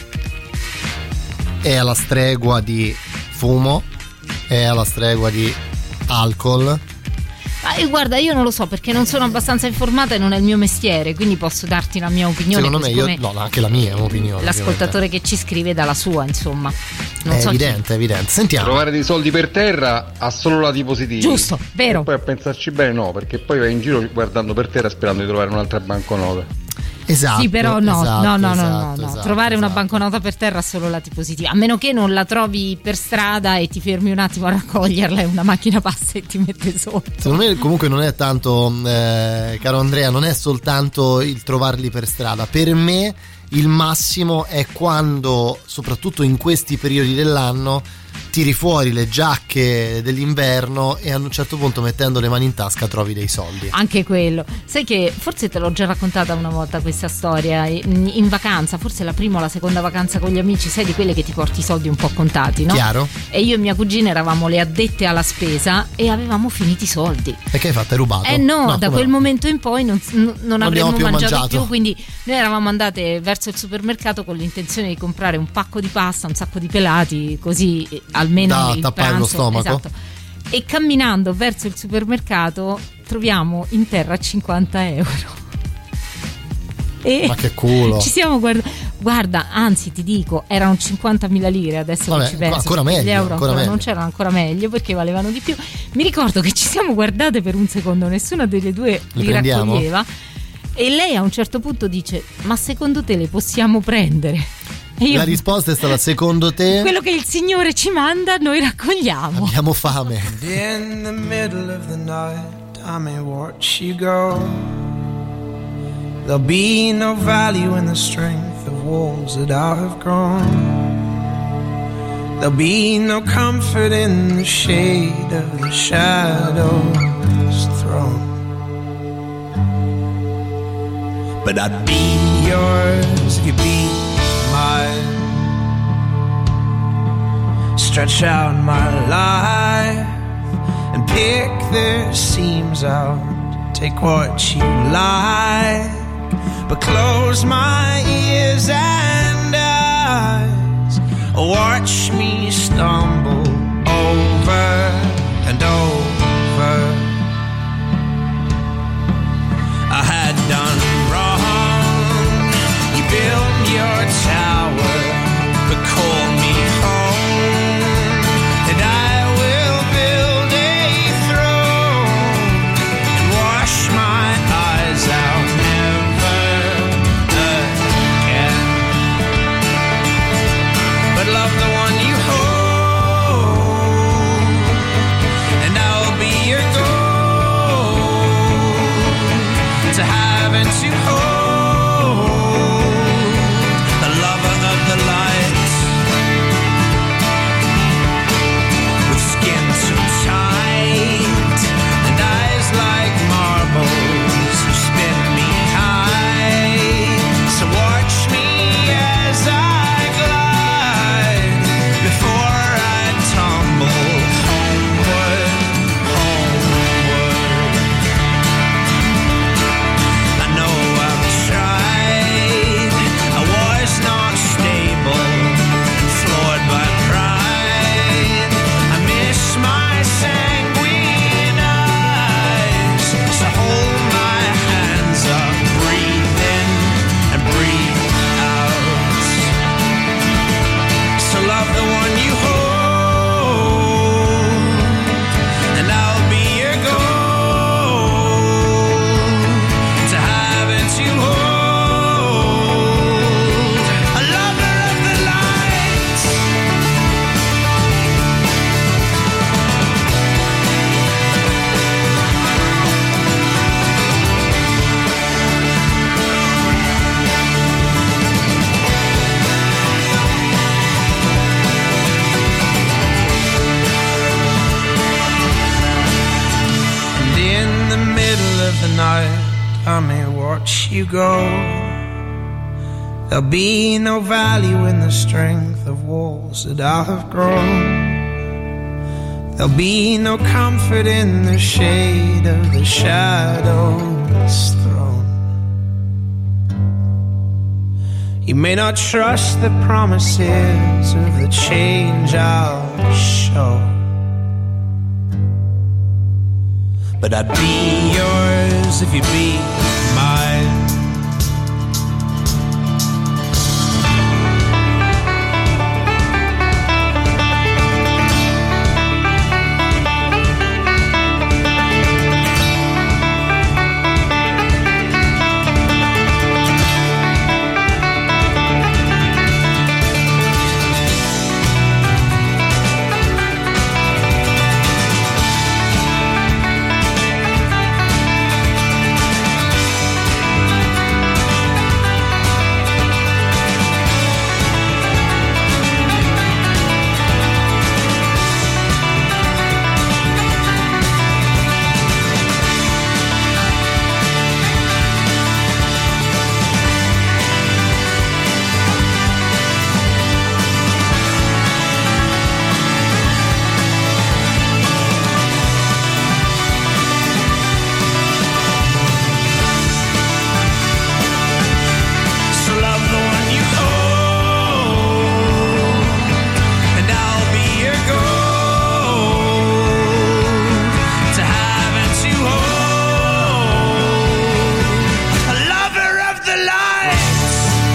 è alla stregua di fumo, è alla stregua di alcol. Ma, eh, guarda, io non lo so perché non sono abbastanza informata e non è il mio mestiere, quindi posso darti la mia opinione. Secondo me, così io, come no, anche la mia è un'opinione. l'ascoltatore che ci scrive dà la sua, insomma. Non È so chi- evidente, è evidente. Sentiamo. Trovare dei soldi per terra ha solo lati positivi. Giusto, vero. E poi a pensarci bene no, perché poi vai in giro guardando per terra sperando di trovare un'altra banconota. Esatto. Sì, però no, esatto, no, no, no, esatto, no, no. esatto, Trovare una esatto. banconota per terra ha solo lati positivi, a meno che non la trovi per strada e ti fermi un attimo a raccoglierla e una macchina passa e ti mette sotto. Secondo me comunque non è tanto, eh, caro Andrea, non è soltanto il trovarli per strada. Per me il massimo è quando, soprattutto in questi periodi dell'anno, tiri fuori le giacche dell'inverno e a un certo punto, mettendo le mani in tasca, trovi dei soldi. Anche quello. Sai che forse te l'ho già raccontata una volta questa storia in, in vacanza, forse la prima o la seconda vacanza con gli amici, sai, di quelle che ti porti i soldi un po' contati, no? Chiaro? E io e mia cugina eravamo le addette alla spesa e avevamo finito i soldi. E che hai fatto? Hai rubato? Eh no, da come quel no? momento in poi non, non, non avremmo abbiamo più mangiato, mangiato. più, quindi noi eravamo andate verso il supermercato con l'intenzione di comprare un pacco di pasta, un sacco di pelati, così eh, almeno Da il tappare pranzo, lo stomaco. esatto. E camminando verso il supermercato troviamo in terra cinquanta euro. E Ma che culo. ci siamo guardati. Guarda, anzi ti dico, erano cinquantamila lire, adesso Vabbè, che ci penso. ancora gli meglio, euro ancora meglio. non c'erano ancora meglio perché valevano di più. Mi ricordo che ci siamo guardate per un secondo, nessuna delle due Le li prendiamo? raccoglieva e lei a un certo punto dice: ma secondo te le possiamo prendere? E io, La risposta è stata: secondo te quello che il Signore ci manda noi raccogliamo. abbiamo fame? In the middle of the night, I may watch you go. There'll be no value in the strength of walls that I've grown. There'll be no comfort in the shade of the shadow's throne. But I'd be yours if you'd be mine. Stretch out my life and pick the seams out. Take what you like, but close my ears and eyes. Watch me stumble over and over. I had done wrong. You built your tower to have and to hold the lover of the light, with skin too tight and eyes like marbles who spin me high. So watch me as I glide before I tumble homeward, homeward. I know I've tried, I was not stable, floored by pride. I miss my sanguine eyes, so hold my hands up, breathe in and breathe out. So love the one you hold, and I'll be your goal, to have and to hold, a lover of the light. And in the middle of the night, I may watch you go. There'll be no value in the strength of walls that I have grown. There'll be no comfort in the shade of the shadow's throne. You may not trust the promises of the change I'll show, but I'd be yours if you'd be mine. So love the one you hold, and I'll be your goal, to have and to hold, a lover of the light.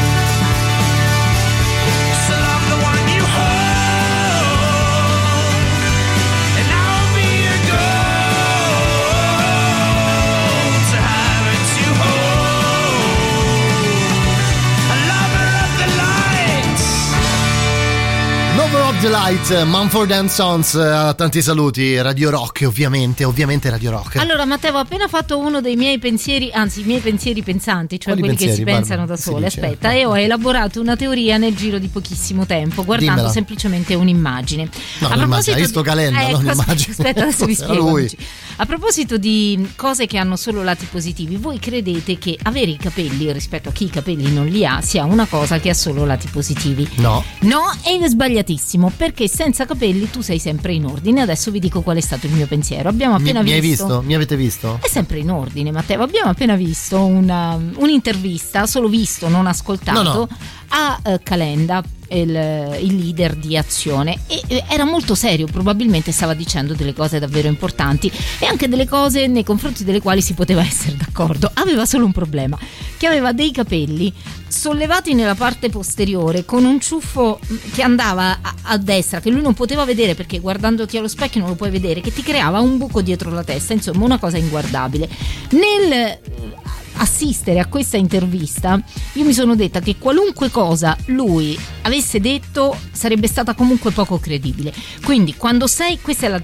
So love the one you hold, and I'll be your goal, to have and to hold, a lover of the light. Lover of the Light, Mumford and Sons, eh, tanti saluti, Radio Rock, ovviamente, ovviamente Radio Rock. Allora Matteo, ho appena fatto uno dei miei pensieri, anzi i miei pensieri pensanti, cioè Quali quelli che si pensieri, pensano Barbara? da Si soli. dice. Aspetta, e ho elaborato una teoria nel giro di pochissimo tempo, guardando Dimmela. semplicemente un'immagine. No, A un'immagine, hai visto di- Calenda, ecco, non un'immagine. Aspetta, adesso vi Era spiego. lui. amici. A proposito di cose che hanno solo lati positivi, voi credete che avere i capelli rispetto a chi i capelli non li ha sia una cosa che ha solo lati positivi? No. No, è sbagliatissimo, perché senza capelli tu sei sempre in ordine. Adesso vi dico qual è stato il mio pensiero. Abbiamo Mi, appena mi hai visto, visto? Mi avete visto? è sempre in ordine, Matteo. Abbiamo appena visto una, un'intervista, solo visto, non ascoltato, No, no. a uh, Calenda, il, il leader di Azione, e eh, era molto serio, probabilmente stava dicendo delle cose davvero importanti e anche delle cose nei confronti delle quali si poteva essere d'accordo. Aveva solo un problema, che aveva dei capelli sollevati nella parte posteriore con un ciuffo che andava a, a destra, che lui non poteva vedere perché guardandoti allo specchio non lo puoi vedere, che ti creava un buco dietro la testa, insomma una cosa inguardabile. Nel assistere a questa intervista io mi sono detta che qualunque cosa lui avesse detto sarebbe stata comunque poco credibile. Quindi quando sei, questa è la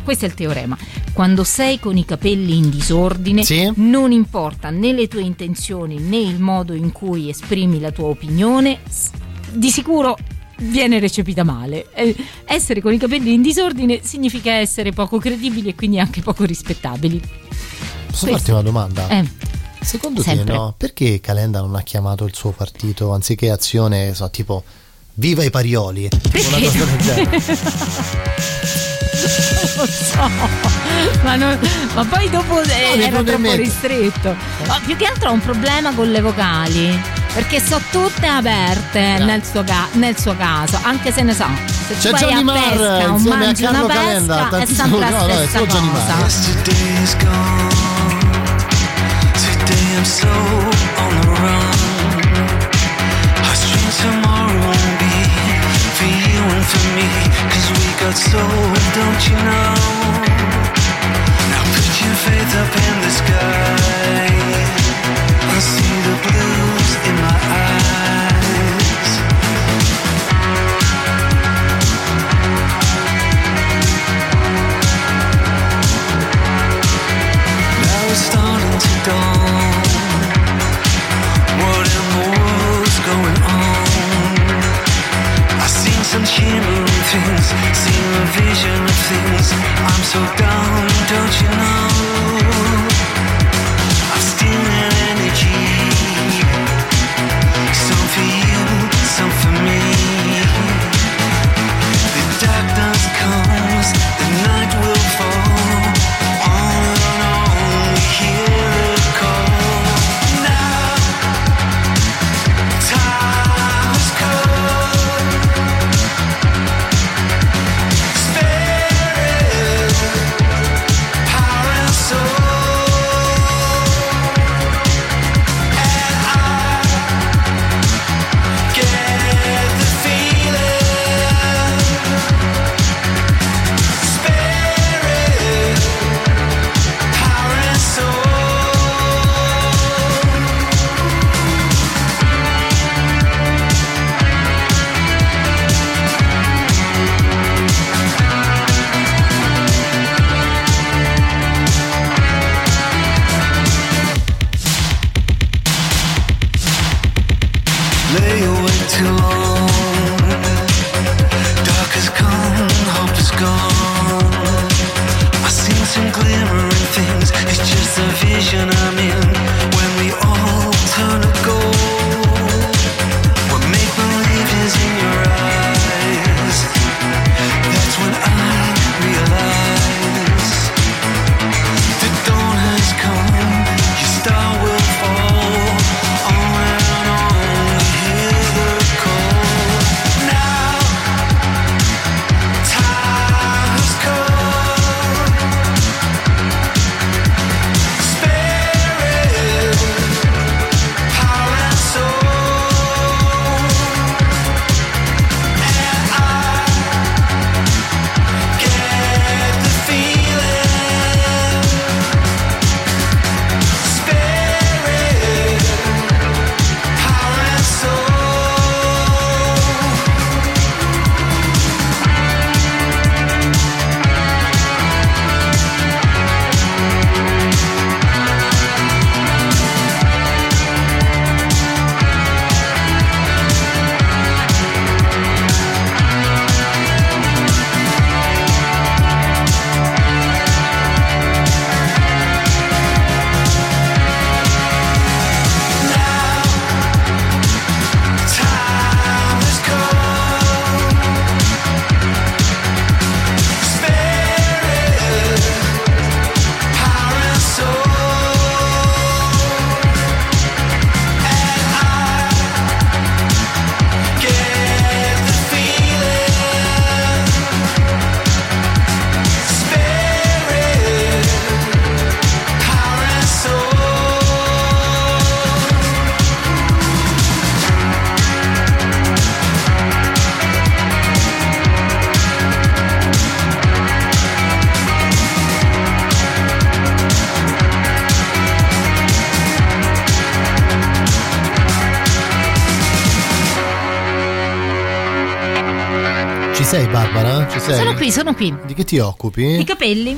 questo è il teorema. Quando sei con i capelli in disordine, sì? non importa né le tue intenzioni né il modo in cui esprimi la tua opinione, di sicuro viene recepita male. Eh, essere con i capelli in disordine significa essere poco credibili e quindi anche poco rispettabili. Posso farti una domanda? Eh, Secondo sempre. te no? Perché Calenda non ha chiamato il suo partito anziché Azione, so, tipo Viva i Parioli? Perché? Una cosa del genere. Non lo so, ma, non, ma poi dopo eh, era troppo mente. ristretto. Ma più che altro ho un problema con le vocali, perché sono tutte aperte No. nel, suo ca- nel suo caso, anche se ne so. Se C'è tu vai Johnny a Marr pesca o insieme a mangi Carlo una Calenda, pesca, è tanti sempre saluti. la No, no, è stessa solo Johnny Marr. cosa. Yesterday's gone. Today I'm so on the run. How strange tomorrow won't be for you and for me, 'cause we got soul, don't you know? Now put your faith up in the sky. I see the blues in my eyes. Now it's starting to dawn. What in the world's going on? I've seen some shimmering things, seen a vision of things. I'm so down, don't you know? I'm stealing energy. Some for you, some for me. The darkness comes, the night will fall. On and on, we hear the call. Now, time has come. Spirit, power sei, Barbara? Ci sei? Sono qui, sono qui. Di che ti occupi? Di capelli.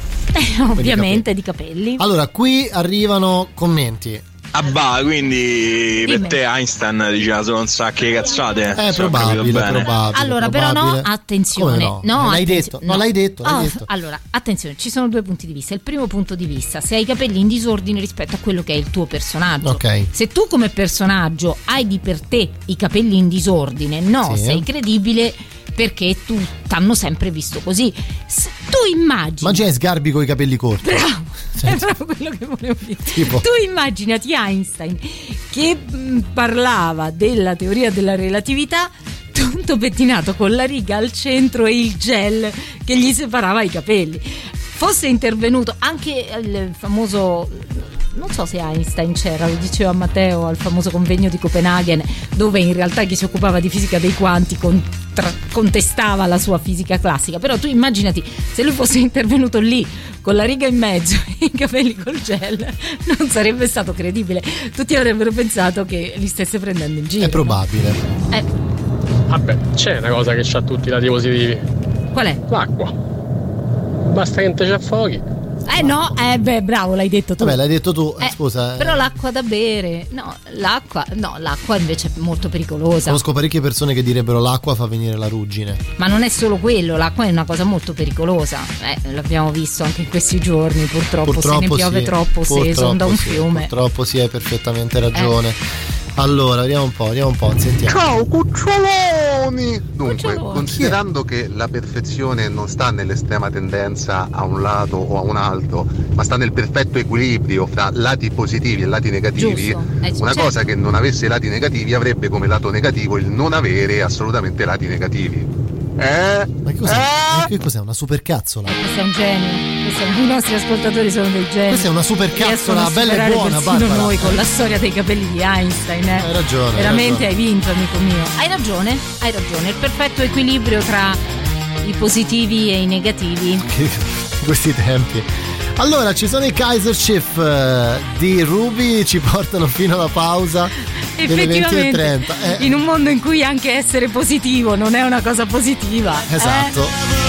Eh, ovviamente di capelli. Allora, qui arrivano commenti. Ah bah, quindi Dimmi. per te Einstein diceva solo un sacco di cazzate? È se ho probabile, capito bene. probabile. Allora, però no, attenzione. Come no? No, L'hai attenzio- detto, no, l'hai detto, l'hai Oh, detto. Allora, attenzione, ci sono due punti di vista. Il primo punto di vista, se hai i capelli in disordine rispetto a quello che è il tuo personaggio. Ok. Se tu come personaggio hai di per te i capelli in disordine, no, Sì. sei credibile perché tu t'hanno sempre visto così. Se tu immagini. Ma già sgarbi con i capelli corti. Bravo, è proprio quello che volevo dire. Tipo? Tu immaginati Einstein che mh, parlava della teoria della relatività, tutto pettinato con la riga al centro e il gel che gli separava i capelli. Fosse intervenuto anche il famoso, non so se Einstein c'era, lo diceva Matteo al famoso convegno di Copenaghen, dove in realtà chi si occupava di fisica dei quanti contra- contestava la sua fisica classica. Però tu immaginati se lui fosse intervenuto lì con la riga in mezzo e i capelli col gel, non sarebbe stato credibile. Tutti avrebbero pensato che li stesse prendendo in giro. È probabile. No? Eh, Vabbè, c'è una cosa che c'ha tutti i lati positivi. qual è? L'acqua. Basta che non te ci affoghi. Eh no, eh beh, bravo, l'hai detto tu. Vabbè, l'hai detto tu, Eh, scusa. eh. Però l'acqua da bere, no, l'acqua, no, l'acqua invece è molto pericolosa. Conosco parecchie persone che direbbero l'acqua fa venire la ruggine. Ma non è solo quello, l'acqua è una cosa molto pericolosa. Eh, l'abbiamo visto anche in questi giorni, purtroppo, se ne piove sì. troppo, se Purtroppo esonda un sì, fiume. Purtroppo sì, hai perfettamente ragione. Allora, vediamo un po', vediamo un po', sentiamo. Ciao cuccioloni! Dunque, Cuccioloni. considerando che la perfezione non sta nell'estrema tendenza a un lato o a un altro, ma sta nel perfetto equilibrio fra lati positivi e lati negativi, Giusto. Eh, una certo. cosa che non avesse lati negativi avrebbe come lato negativo il non avere assolutamente lati negativi. Eh? Ma che cos'è? Ma che cos'è? Una supercazzola? Questo è un genio, questo è- i nostri ascoltatori sono dei geni. Questa è una supercazzola, Riescono a bella e superare buona, persino Barbara. noi con la storia dei capelli di Einstein. Eh. Hai ragione, hai Veramente ragione. hai vinto, amico mio. Hai ragione, hai ragione. Il perfetto equilibrio tra i positivi e i negativi. Che- questi tempi. Allora, ci sono i Kaiser Chief eh, di Ruby, ci portano fino alla pausa delle venti e Effettivamente, trenta. Eh, in un mondo in cui anche essere positivo non è una cosa positiva. esatto.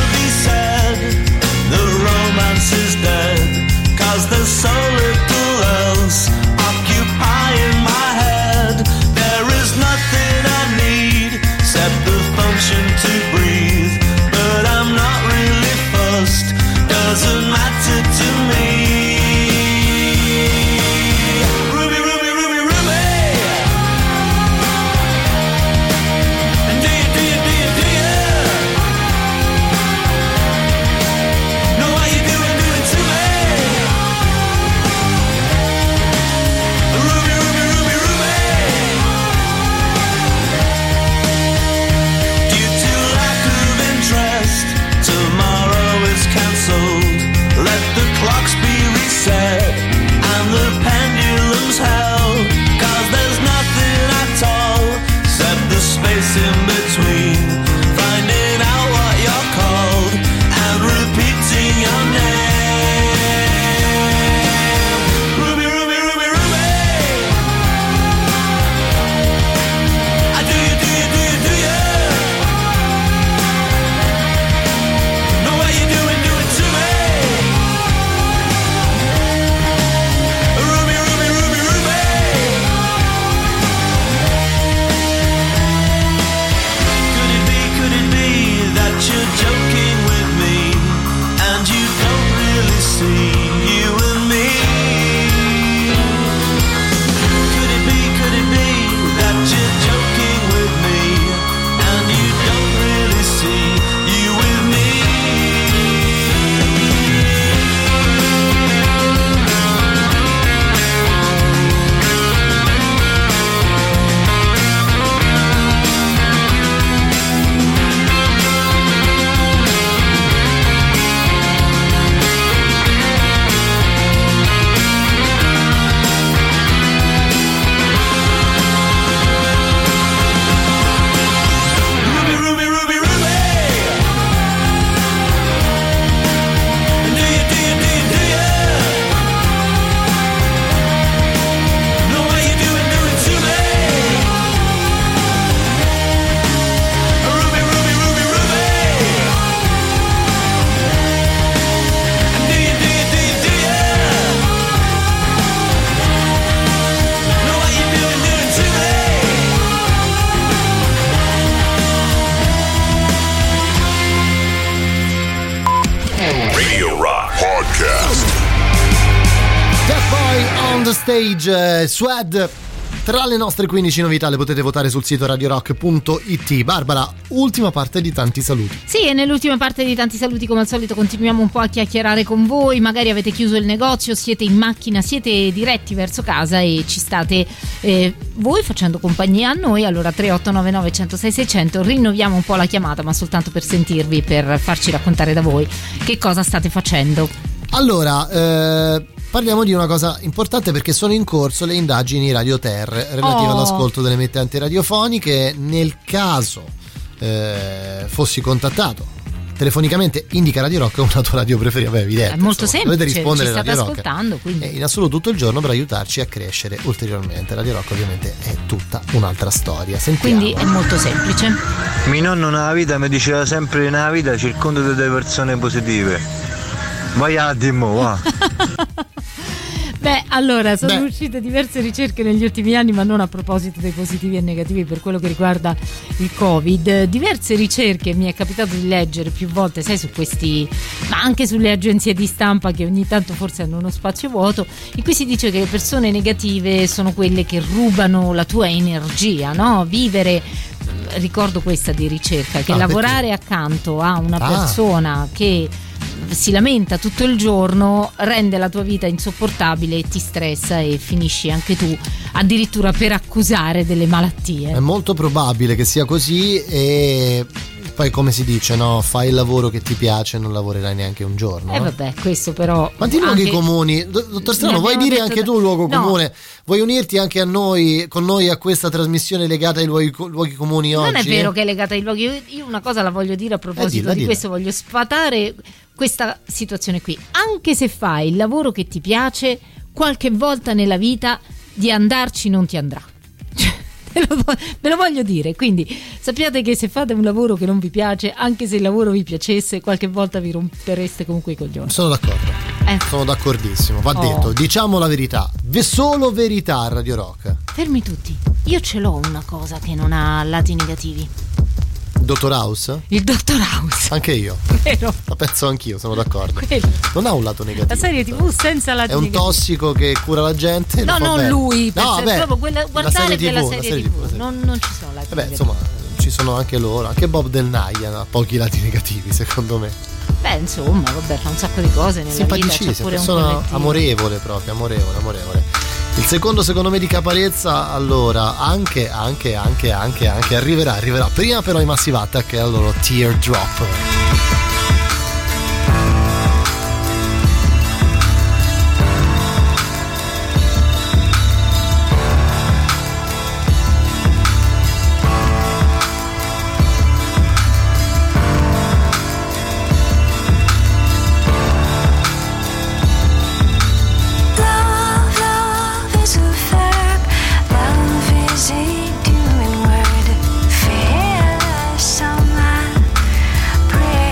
The romance is dead, cause there's so little else occupying my head. There is nothing I need except the function to breathe, but I'm not really fussed, doesn't matter to me. Ruby, Ruby, Ruby, Ruby. And do you, do you, do you, do you know what you doing, doing to me? Center Stage, eh, Suede. Tra le nostre quindici novità le potete votare sul sito radio rock punto it. Barbara, ultima parte di tanti saluti. Sì, e nell'ultima parte di tanti saluti come al solito continuiamo un po' a chiacchierare con voi. Magari avete chiuso il negozio, siete in macchina, siete diretti verso casa e ci state eh, voi facendo compagnia a noi. Allora tre otto nove nove uno zero sei sei zero zero, rinnoviamo un po' la chiamata, ma soltanto per sentirvi, per farci raccontare da voi che cosa state facendo. Allora, eh, parliamo di una cosa importante perché sono in corso le indagini Radio Terre relative Oh. all'ascolto delle emittenti radiofoniche. Nel caso eh, fossi contattato telefonicamente, indica Radio Rock una tua radio preferita. Beh, evidente, È molto insomma, semplice, dovete rispondere ci state Radio Rock. ascoltando, quindi. E in assoluto tutto il giorno per aiutarci a crescere ulteriormente. Radio Rock ovviamente è tutta un'altra storia. Sentiamo. Quindi è molto semplice. Mio nonno nella vita mi diceva sempre nella vita circondati delle persone positive. Vai a Dimo, va. Beh, allora, sono Beh. uscite diverse ricerche negli ultimi anni, ma non a proposito dei positivi e negativi per quello che riguarda il Covid. Diverse ricerche mi è capitato di leggere più volte, sai, su questi, ma anche sulle agenzie di stampa che ogni tanto forse hanno uno spazio vuoto, in cui si dice che le persone negative sono quelle che rubano la tua energia, no? Vivere, ricordo questa di ricerca, che Ah, lavorare accanto a una Ah. persona che si lamenta tutto il giorno rende la tua vita insopportabile e ti stressa e finisci anche tu addirittura per accusare delle malattie. È molto probabile che sia così. E poi, come si dice, no? Fai il lavoro che ti piace e non lavorerai neanche un giorno. E eh no? vabbè, questo però Quanti luoghi anche- comuni? Do- Dottor Strano, Ne vuoi abbiamo dire detto anche da- tu un luogo No. comune? Vuoi unirti anche a noi, con noi a questa trasmissione legata ai luoghi, luoghi comuni oggi? Non è vero che è legata ai luoghi. Io- Io una cosa la voglio dire a proposito Eh, dilla, di dilla. questo, voglio sfatare questa situazione qui. Anche se fai il lavoro che ti piace, qualche volta nella vita di andarci non ti andrà. Cioè, Ve lo, vo- ve lo voglio dire, quindi sappiate che se fate un lavoro che non vi piace, anche se il lavoro vi piacesse, qualche volta vi rompereste comunque i coglioni. Sono d'accordo. Eh. Sono d'accordissimo. Va Oh. detto, diciamo la verità. Ve solo verità a Radio Rock. Fermi tutti, io ce l'ho una cosa che non ha lati negativi. Dottor House? Il Dottor House. Anche io. Vero? La penso anch'io, sono d'accordo. Quello. Non ha un lato negativo. La serie tivù senza lati È un negativi. tossico che cura la gente. e No, lo fa non bene. lui, per No, sé, vabbè, proprio quella, la guardare serie quella tivù, serie, la serie tivù, tivù, sì. non, non ci sono lati Vabbè, negativi. insomma, ci sono anche loro. Anche Bob Del Naia ha pochi lati negativi, secondo me. Beh, insomma, vabbè, fa un sacco di cose nella vita, c'è Simpaticissimo, pure un persona collettivo. amorevole proprio, amorevole, amorevole. Il secondo, secondo me, di Caparezza, allora, anche, anche, anche, anche, anche, arriverà, arriverà. Prima però i Massive Attack e al loro Teardrop. Love, love is a verb. Love is a doing word. Fear someone. Pray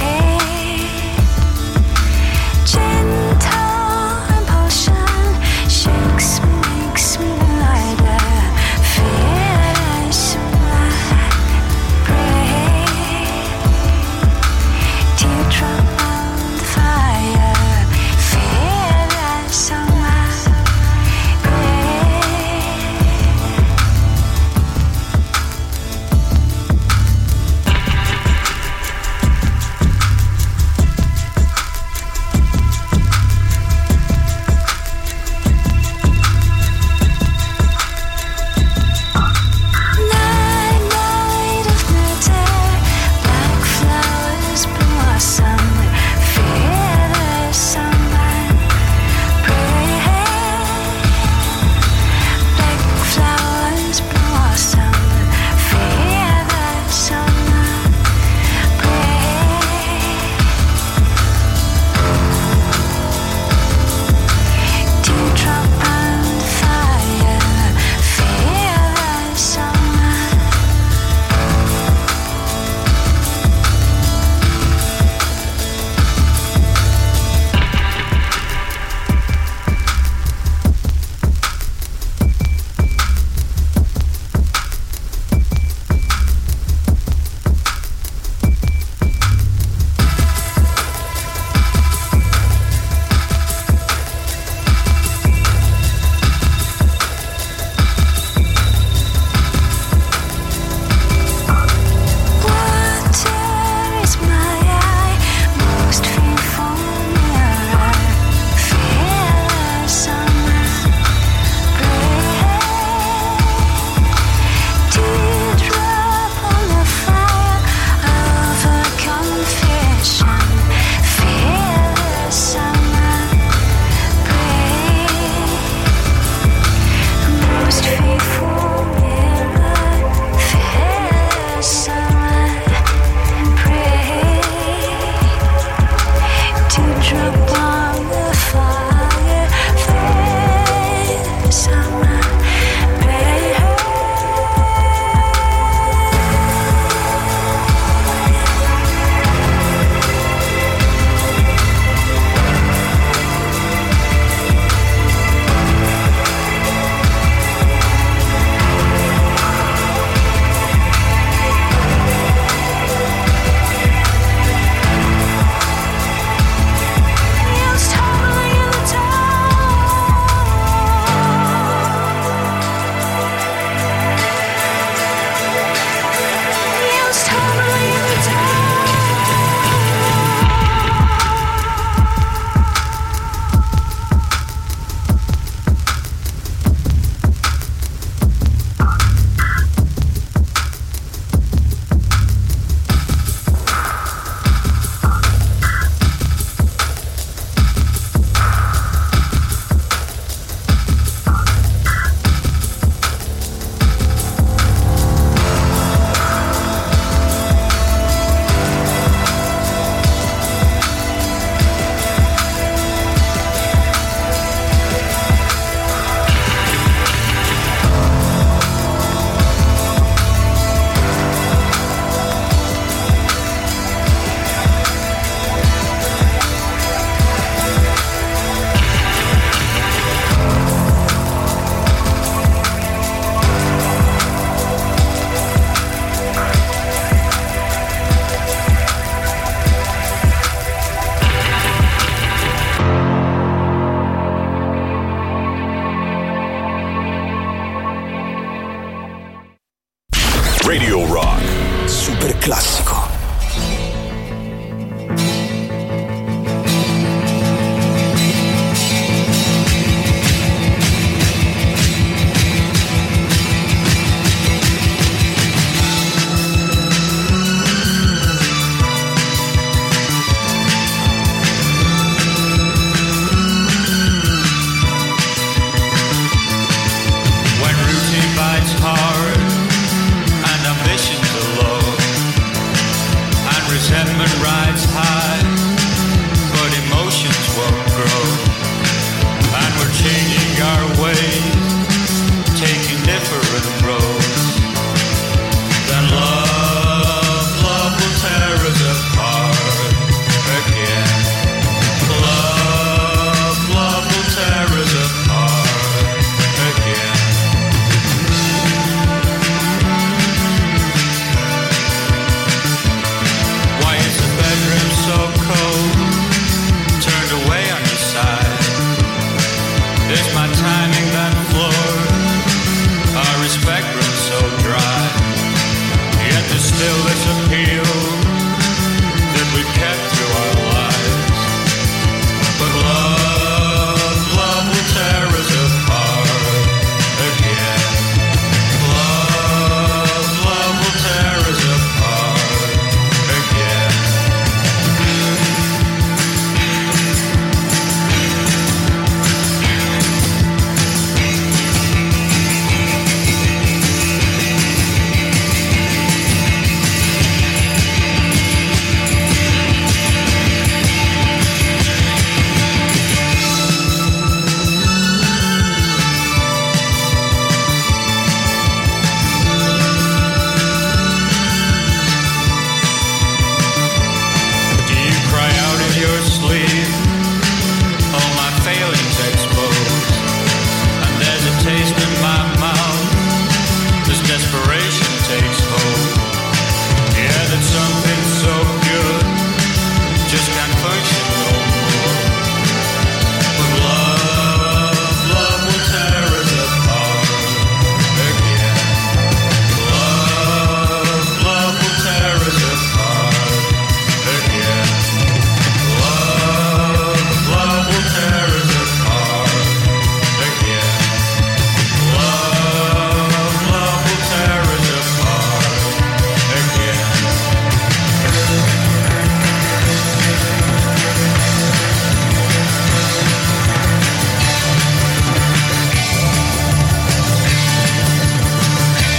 Radio Rock. Super classico.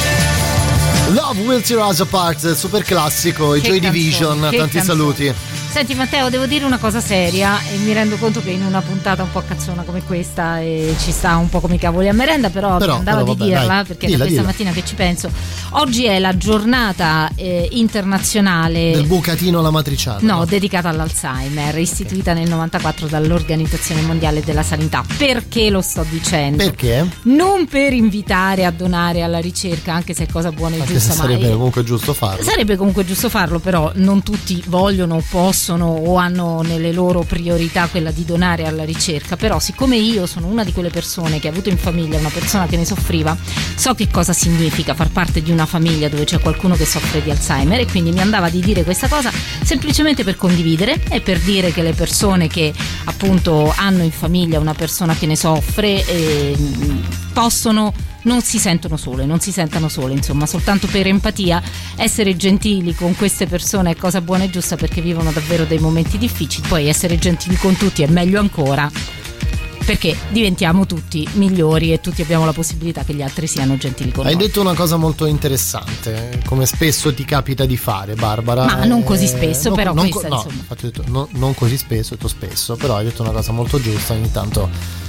Will Tear Us Apart, super classico, i Che Joy canzone, Division, che tanti canzone. saluti. Senti Matteo, devo dire una cosa seria e mi rendo conto che in una puntata un po' cazzona come questa e ci sta un po' come i cavoli a merenda, però, però mi andava però, di vabbè, dirla dai, perché dilla, da questa dilla. mattina che ci penso. Oggi è la giornata eh, internazionale del bucatino alla matriciana. No, no, dedicata all'Alzheimer, istituita nel novantaquattro dall'Organizzazione Mondiale della Sanità. Perché lo sto dicendo? Perché? Non per invitare a donare alla ricerca, anche se è cosa buona e anche giusta, se sarebbe ma è, comunque giusto farlo. Sarebbe comunque giusto farlo, però non tutti vogliono o possono o hanno nelle loro priorità quella di donare alla ricerca. Però siccome io sono una di quelle persone che ha avuto in famiglia una persona che ne soffriva, so che cosa significa far parte di una famiglia dove c'è qualcuno che soffre di Alzheimer, e quindi mi andava di dire questa cosa semplicemente per condividere e per dire che le persone che appunto hanno in famiglia una persona che ne soffre eh, possono, non si sentono sole, non si sentano sole, insomma, soltanto per empatia essere gentili con queste persone è cosa buona e giusta, perché vivono davvero dei momenti difficili. Poi essere gentili con tutti è meglio ancora, perché diventiamo tutti migliori e tutti abbiamo la possibilità che gli altri siano gentili con noi. Hai noi. detto una cosa molto interessante, come spesso ti capita di fare, Barbara. Ma non così spesso, eh, però non, questa no, insomma. Infatti ho detto, no, non così spesso, ho detto spesso, però hai detto una cosa molto giusta. Ogni tanto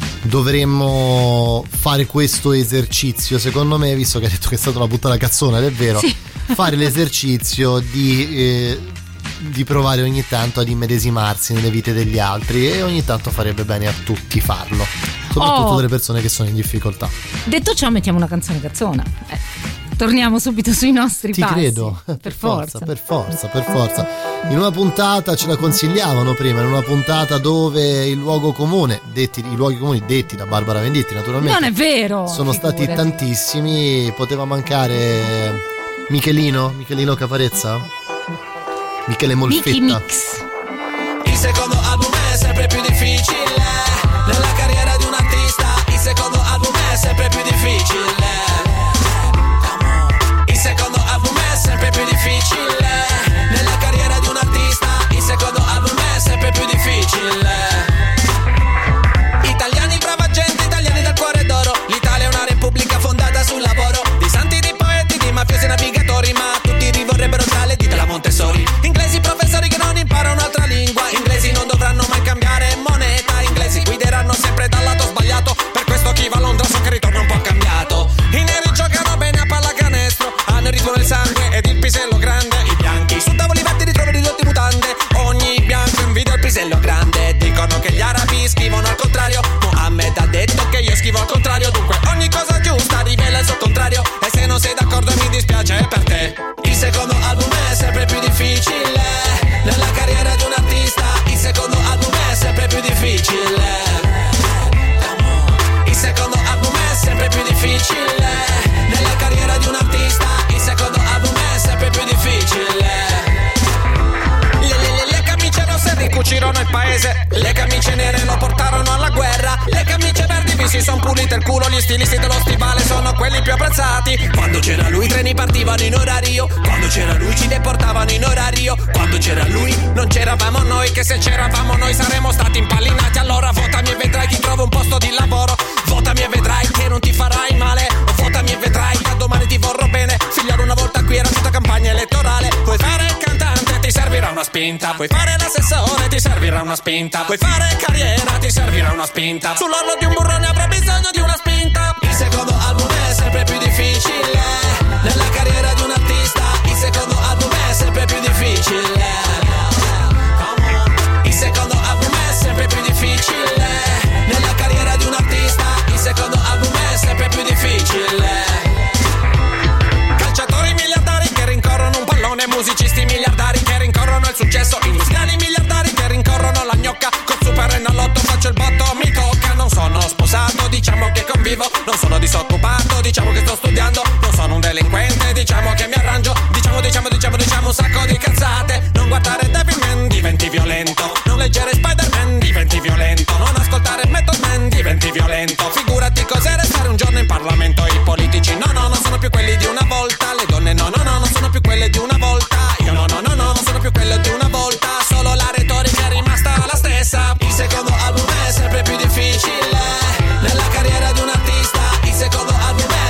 dovremmo fare questo esercizio, secondo me, visto che hai detto che è stata una puttana cazzona, ed è vero, sì. Fare l'esercizio di eh, di provare ogni tanto ad immedesimarsi nelle vite degli altri, e ogni tanto farebbe bene a tutti farlo, soprattutto oh. delle persone che sono in difficoltà. Detto ciò, mettiamo una canzone cazzona. Eh, torniamo subito sui nostri Ti passi. credo, per, per forza, forza, per forza, per forza. In una puntata ce la consigliavano prima, in una puntata dove il luogo comune, detti i luoghi comuni detti da Barbara Venditti, naturalmente. Non è vero. Sono figure. stati tantissimi, poteva mancare Michelino, Michelino Caparezza? Michele Molfetta. Mickey Mix. Il secondo album è sempre più difficile nella carriera di un artista. Il secondo album è sempre più difficile. Il secondo album è sempre più difficile nella carriera di un artista. Il secondo album è sempre più difficile. Italiani brava gente, italiani dal cuore d'oro. L'Italia è una repubblica fondata sul lavoro di santi, di poeti, di mafiosi navigatori, ma tutti rivorrebbero tra le dita la Montessori. Inglesi professori che non imparano un'altra lingua, inglesi non dovranno mai cambiare moneta, inglesi guideranno sempre dal lato sbagliato, per questo chi va a Londra so che ritorna un po' cambiato. I neri giocano bene a pallacanestro, hanno il ritmo nel sangue ed il pisello grande. I bianchi su tavoli vatti ritrovi ridotti mutande, ogni bianco invidia il pisello grande. Dicono che gli arabi scrivono al contrario, Mohammed ha detto che io scrivo al contrario, dunque ogni cosa giusta rivela il suo contrario, e se non sei d'accordo mi dispiace per te. Il secondo album è sempre più difficile nella carriera di un artista. Il secondo album è sempre più difficile. Il secondo album è sempre più difficile nella carriera di un artista. Il secondo album è sempre più difficile. Le, le, le, le camicie rosse ricucirono il paese, le camicie nere lo portarono alla guerra, le camicie verdi vi si son pulite il culo, gli stilisti dello stivale sono quelli più apprezzati. Quando c'era lui i treni partivano in orario, quando c'era lui ci deportavano in orario, quando c'era lui non c'eravamo noi, che se c'eravamo noi saremmo stati impallinati. Allora votami e vedrai ti trovo un posto di lavoro, votami e vedrai che non ti farai male, o votami e vedrai che domani ti vorrò bene. Figliolo, una volta qui era tutta campagna elettorale, puoi fare il cantante, ti servirà una spinta, puoi fare l'assessore, ti servirà una spinta, puoi fare carriera, ti servirà una spinta, sull'orlo di un burrone avrà bisogno di una spinta. Il secondo album è sempre più difficile nella carriera di un artista. Il secondo album è sempre più difficile. Il secondo album è sempre più difficile nella carriera di un artista. Il secondo album è sempre più difficile. Calciatori miliardari che rincorrono un pallone, musicisti miliardari che rincorrono il successo, industriali miliardari che rincorrono la gnocca, con super enalotto faccio il botto, mi tocca. Non sono sposato, diciamo che convivo, non sono disoccupato, diciamo che sto studiando, non sono un delinquente, diciamo che mi arrangio, diciamo diciamo diciamo diciamo un sacco di cazzate. Non guardare Devilman, diventi violento, non leggere Spider-Man, diventi violento, non ascoltare Method Man, diventi violento. Figurati cos'è restare un giorno in Parlamento. I politici no no non sono più quelli di una volta, le donne no no no non sono più quelle di una volta, io no no no no non sono più quello di una volta, solo la retorica è rimasta la stessa. Il secondo album è sempre più difficile nella carriera di un artista. Il secondo album è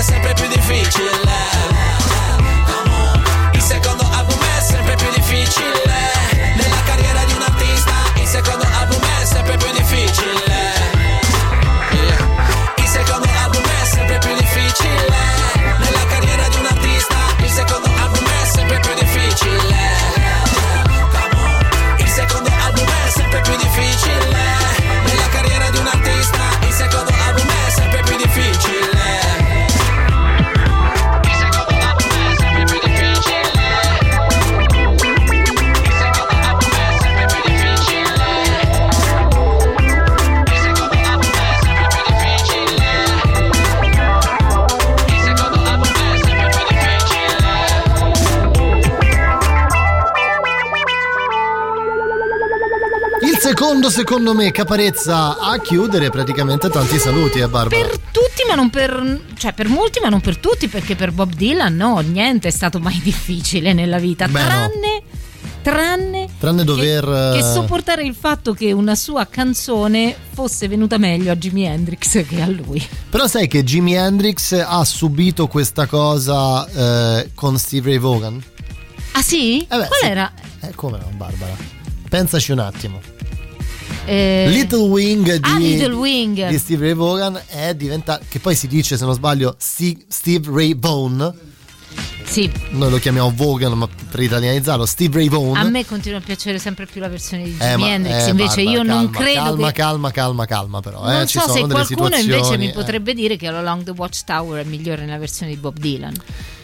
secondo secondo me Caparezza a chiudere praticamente tanti saluti a eh, Barbara. Per tutti ma non per, cioè per molti ma non per tutti, perché per Bob Dylan no, niente è stato mai difficile nella vita. Beh, tranne no. Tranne, Tranne dover che, che sopportare il fatto che una sua canzone fosse venuta meglio a Jimi Hendrix che a lui. Però sai che Jimi Hendrix ha subito questa cosa eh, con Steve Ray Vaughan? Ah sì? Eh beh, Qual sì. era? Eh, come no, Barbara? Pensaci un attimo. Eh... Little Wing di, ah, Little Wing di Steve Ray Vaughan è diventato, che poi si dice se non sbaglio Steve, Steve Ray Vaughan. Sì. Noi lo chiamiamo Vaughan, ma per italianizzarlo Steve Ray Vaughan. A me continua a piacere sempre più la versione di Jimi eh, ma, Hendrix, eh, invece Barbara, io calma, non credo calma, che... calma, calma, calma, calma però. Non eh, ci so sono se delle qualcuno invece mi eh. potrebbe dire che Along the Watchtower è migliore nella versione di Bob Dylan.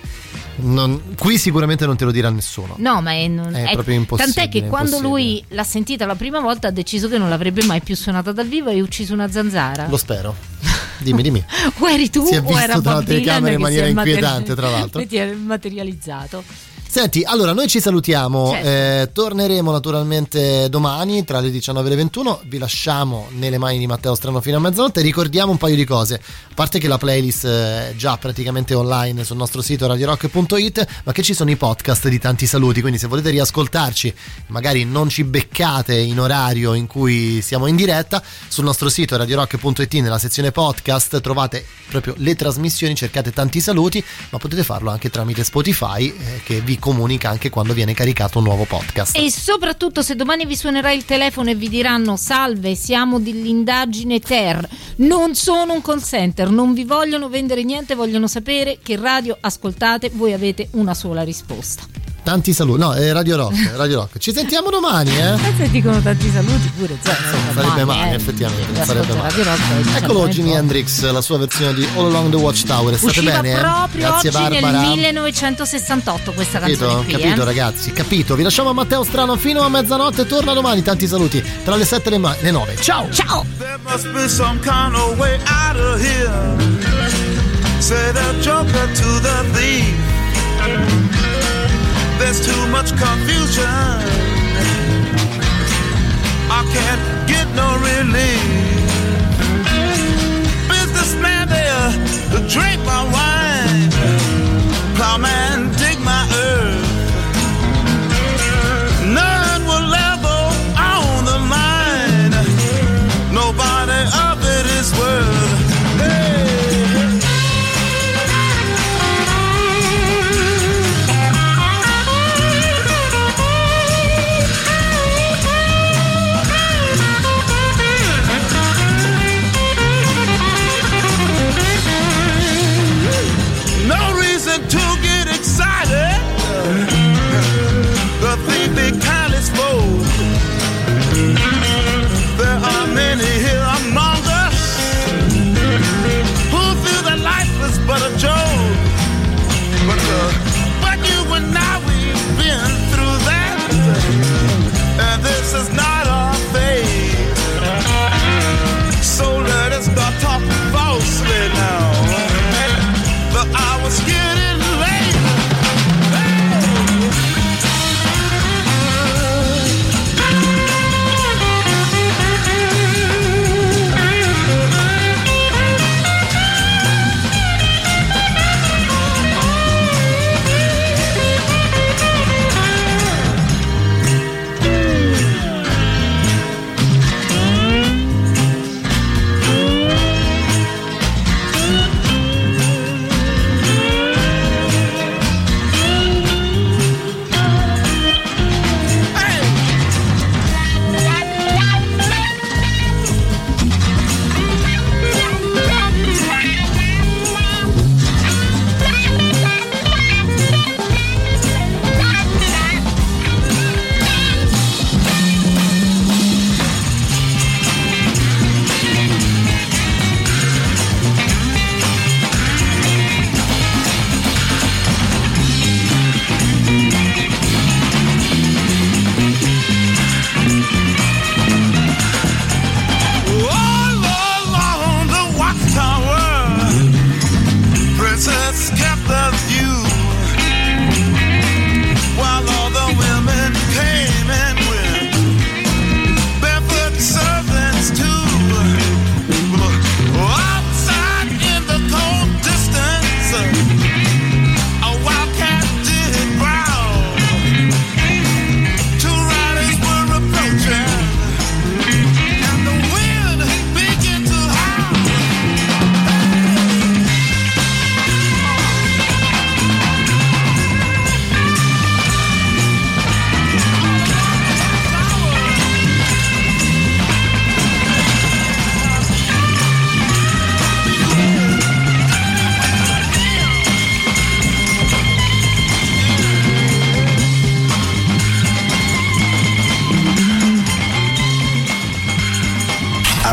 Non, qui sicuramente non te lo dirà nessuno. No, ma è, non, è, è proprio impossibile. Tant'è che quando lui l'ha sentita la prima volta ha deciso che non l'avrebbe mai più suonata dal vivo e ha ucciso una zanzara. Lo spero. Dimmi, dimmi. O eri tu si è o era visto Bob dalla telecamera in maniera materi- inquietante, tra l'altro. Che ti è materializzato. Senti, allora noi ci salutiamo, certo. eh, torneremo naturalmente domani tra le diciannove e le ventuno, vi lasciamo nelle mani di Matteo Strano fino a mezzanotte, ricordiamo un paio di cose, a parte che la playlist è già praticamente online sul nostro sito radio rock punto it, ma che ci sono i podcast di tanti saluti, quindi se volete riascoltarci, magari non ci beccate in orario in cui siamo in diretta, sul nostro sito radio rock punto it nella sezione podcast trovate proprio le trasmissioni, cercate tanti saluti, ma potete farlo anche tramite Spotify eh, che vi comunica anche quando viene caricato un nuovo podcast. E soprattutto se domani vi suonerà il telefono e vi diranno salve, siamo dell'indagine Ter, non sono un call center, non vi vogliono vendere niente, vogliono sapere che radio ascoltate, voi avete una sola risposta. Tanti saluti, no, è Radio Rock, Radio Rock. Ci sentiamo domani, eh? Se dicono tanti saluti pure, cioè, non sarebbe male, eh. effettivamente, non sarebbe male. Rock, eccolo Jimi Hendrix, la sua versione di All Along the Watchtower, state usciva bene? proprio Grazie oggi Barbara. nel millenovecentosessantotto questa Capito? canzone qui, Capito eh? ragazzi, capito. Vi lasciamo a Matteo Strano fino a mezzanotte, torna domani, tanti saluti tra le sette e le nove. Ciao! Ciao! There must be some kind of way out of here. Say the joker to the thief. There's too much confusion. I can't get no relief. Businessman there, drink my wine. Plowman, dig my earth. None will level on the line. Nobody of it is worth. Hey.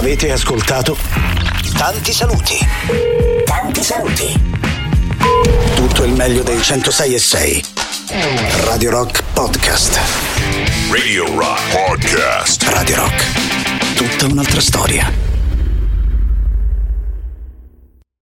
Avete ascoltato Tanti saluti. Tanti saluti. Tutto il meglio dei centosei e sei. Radio Rock Podcast. Radio Rock Podcast. Radio Rock. Tutta un'altra storia.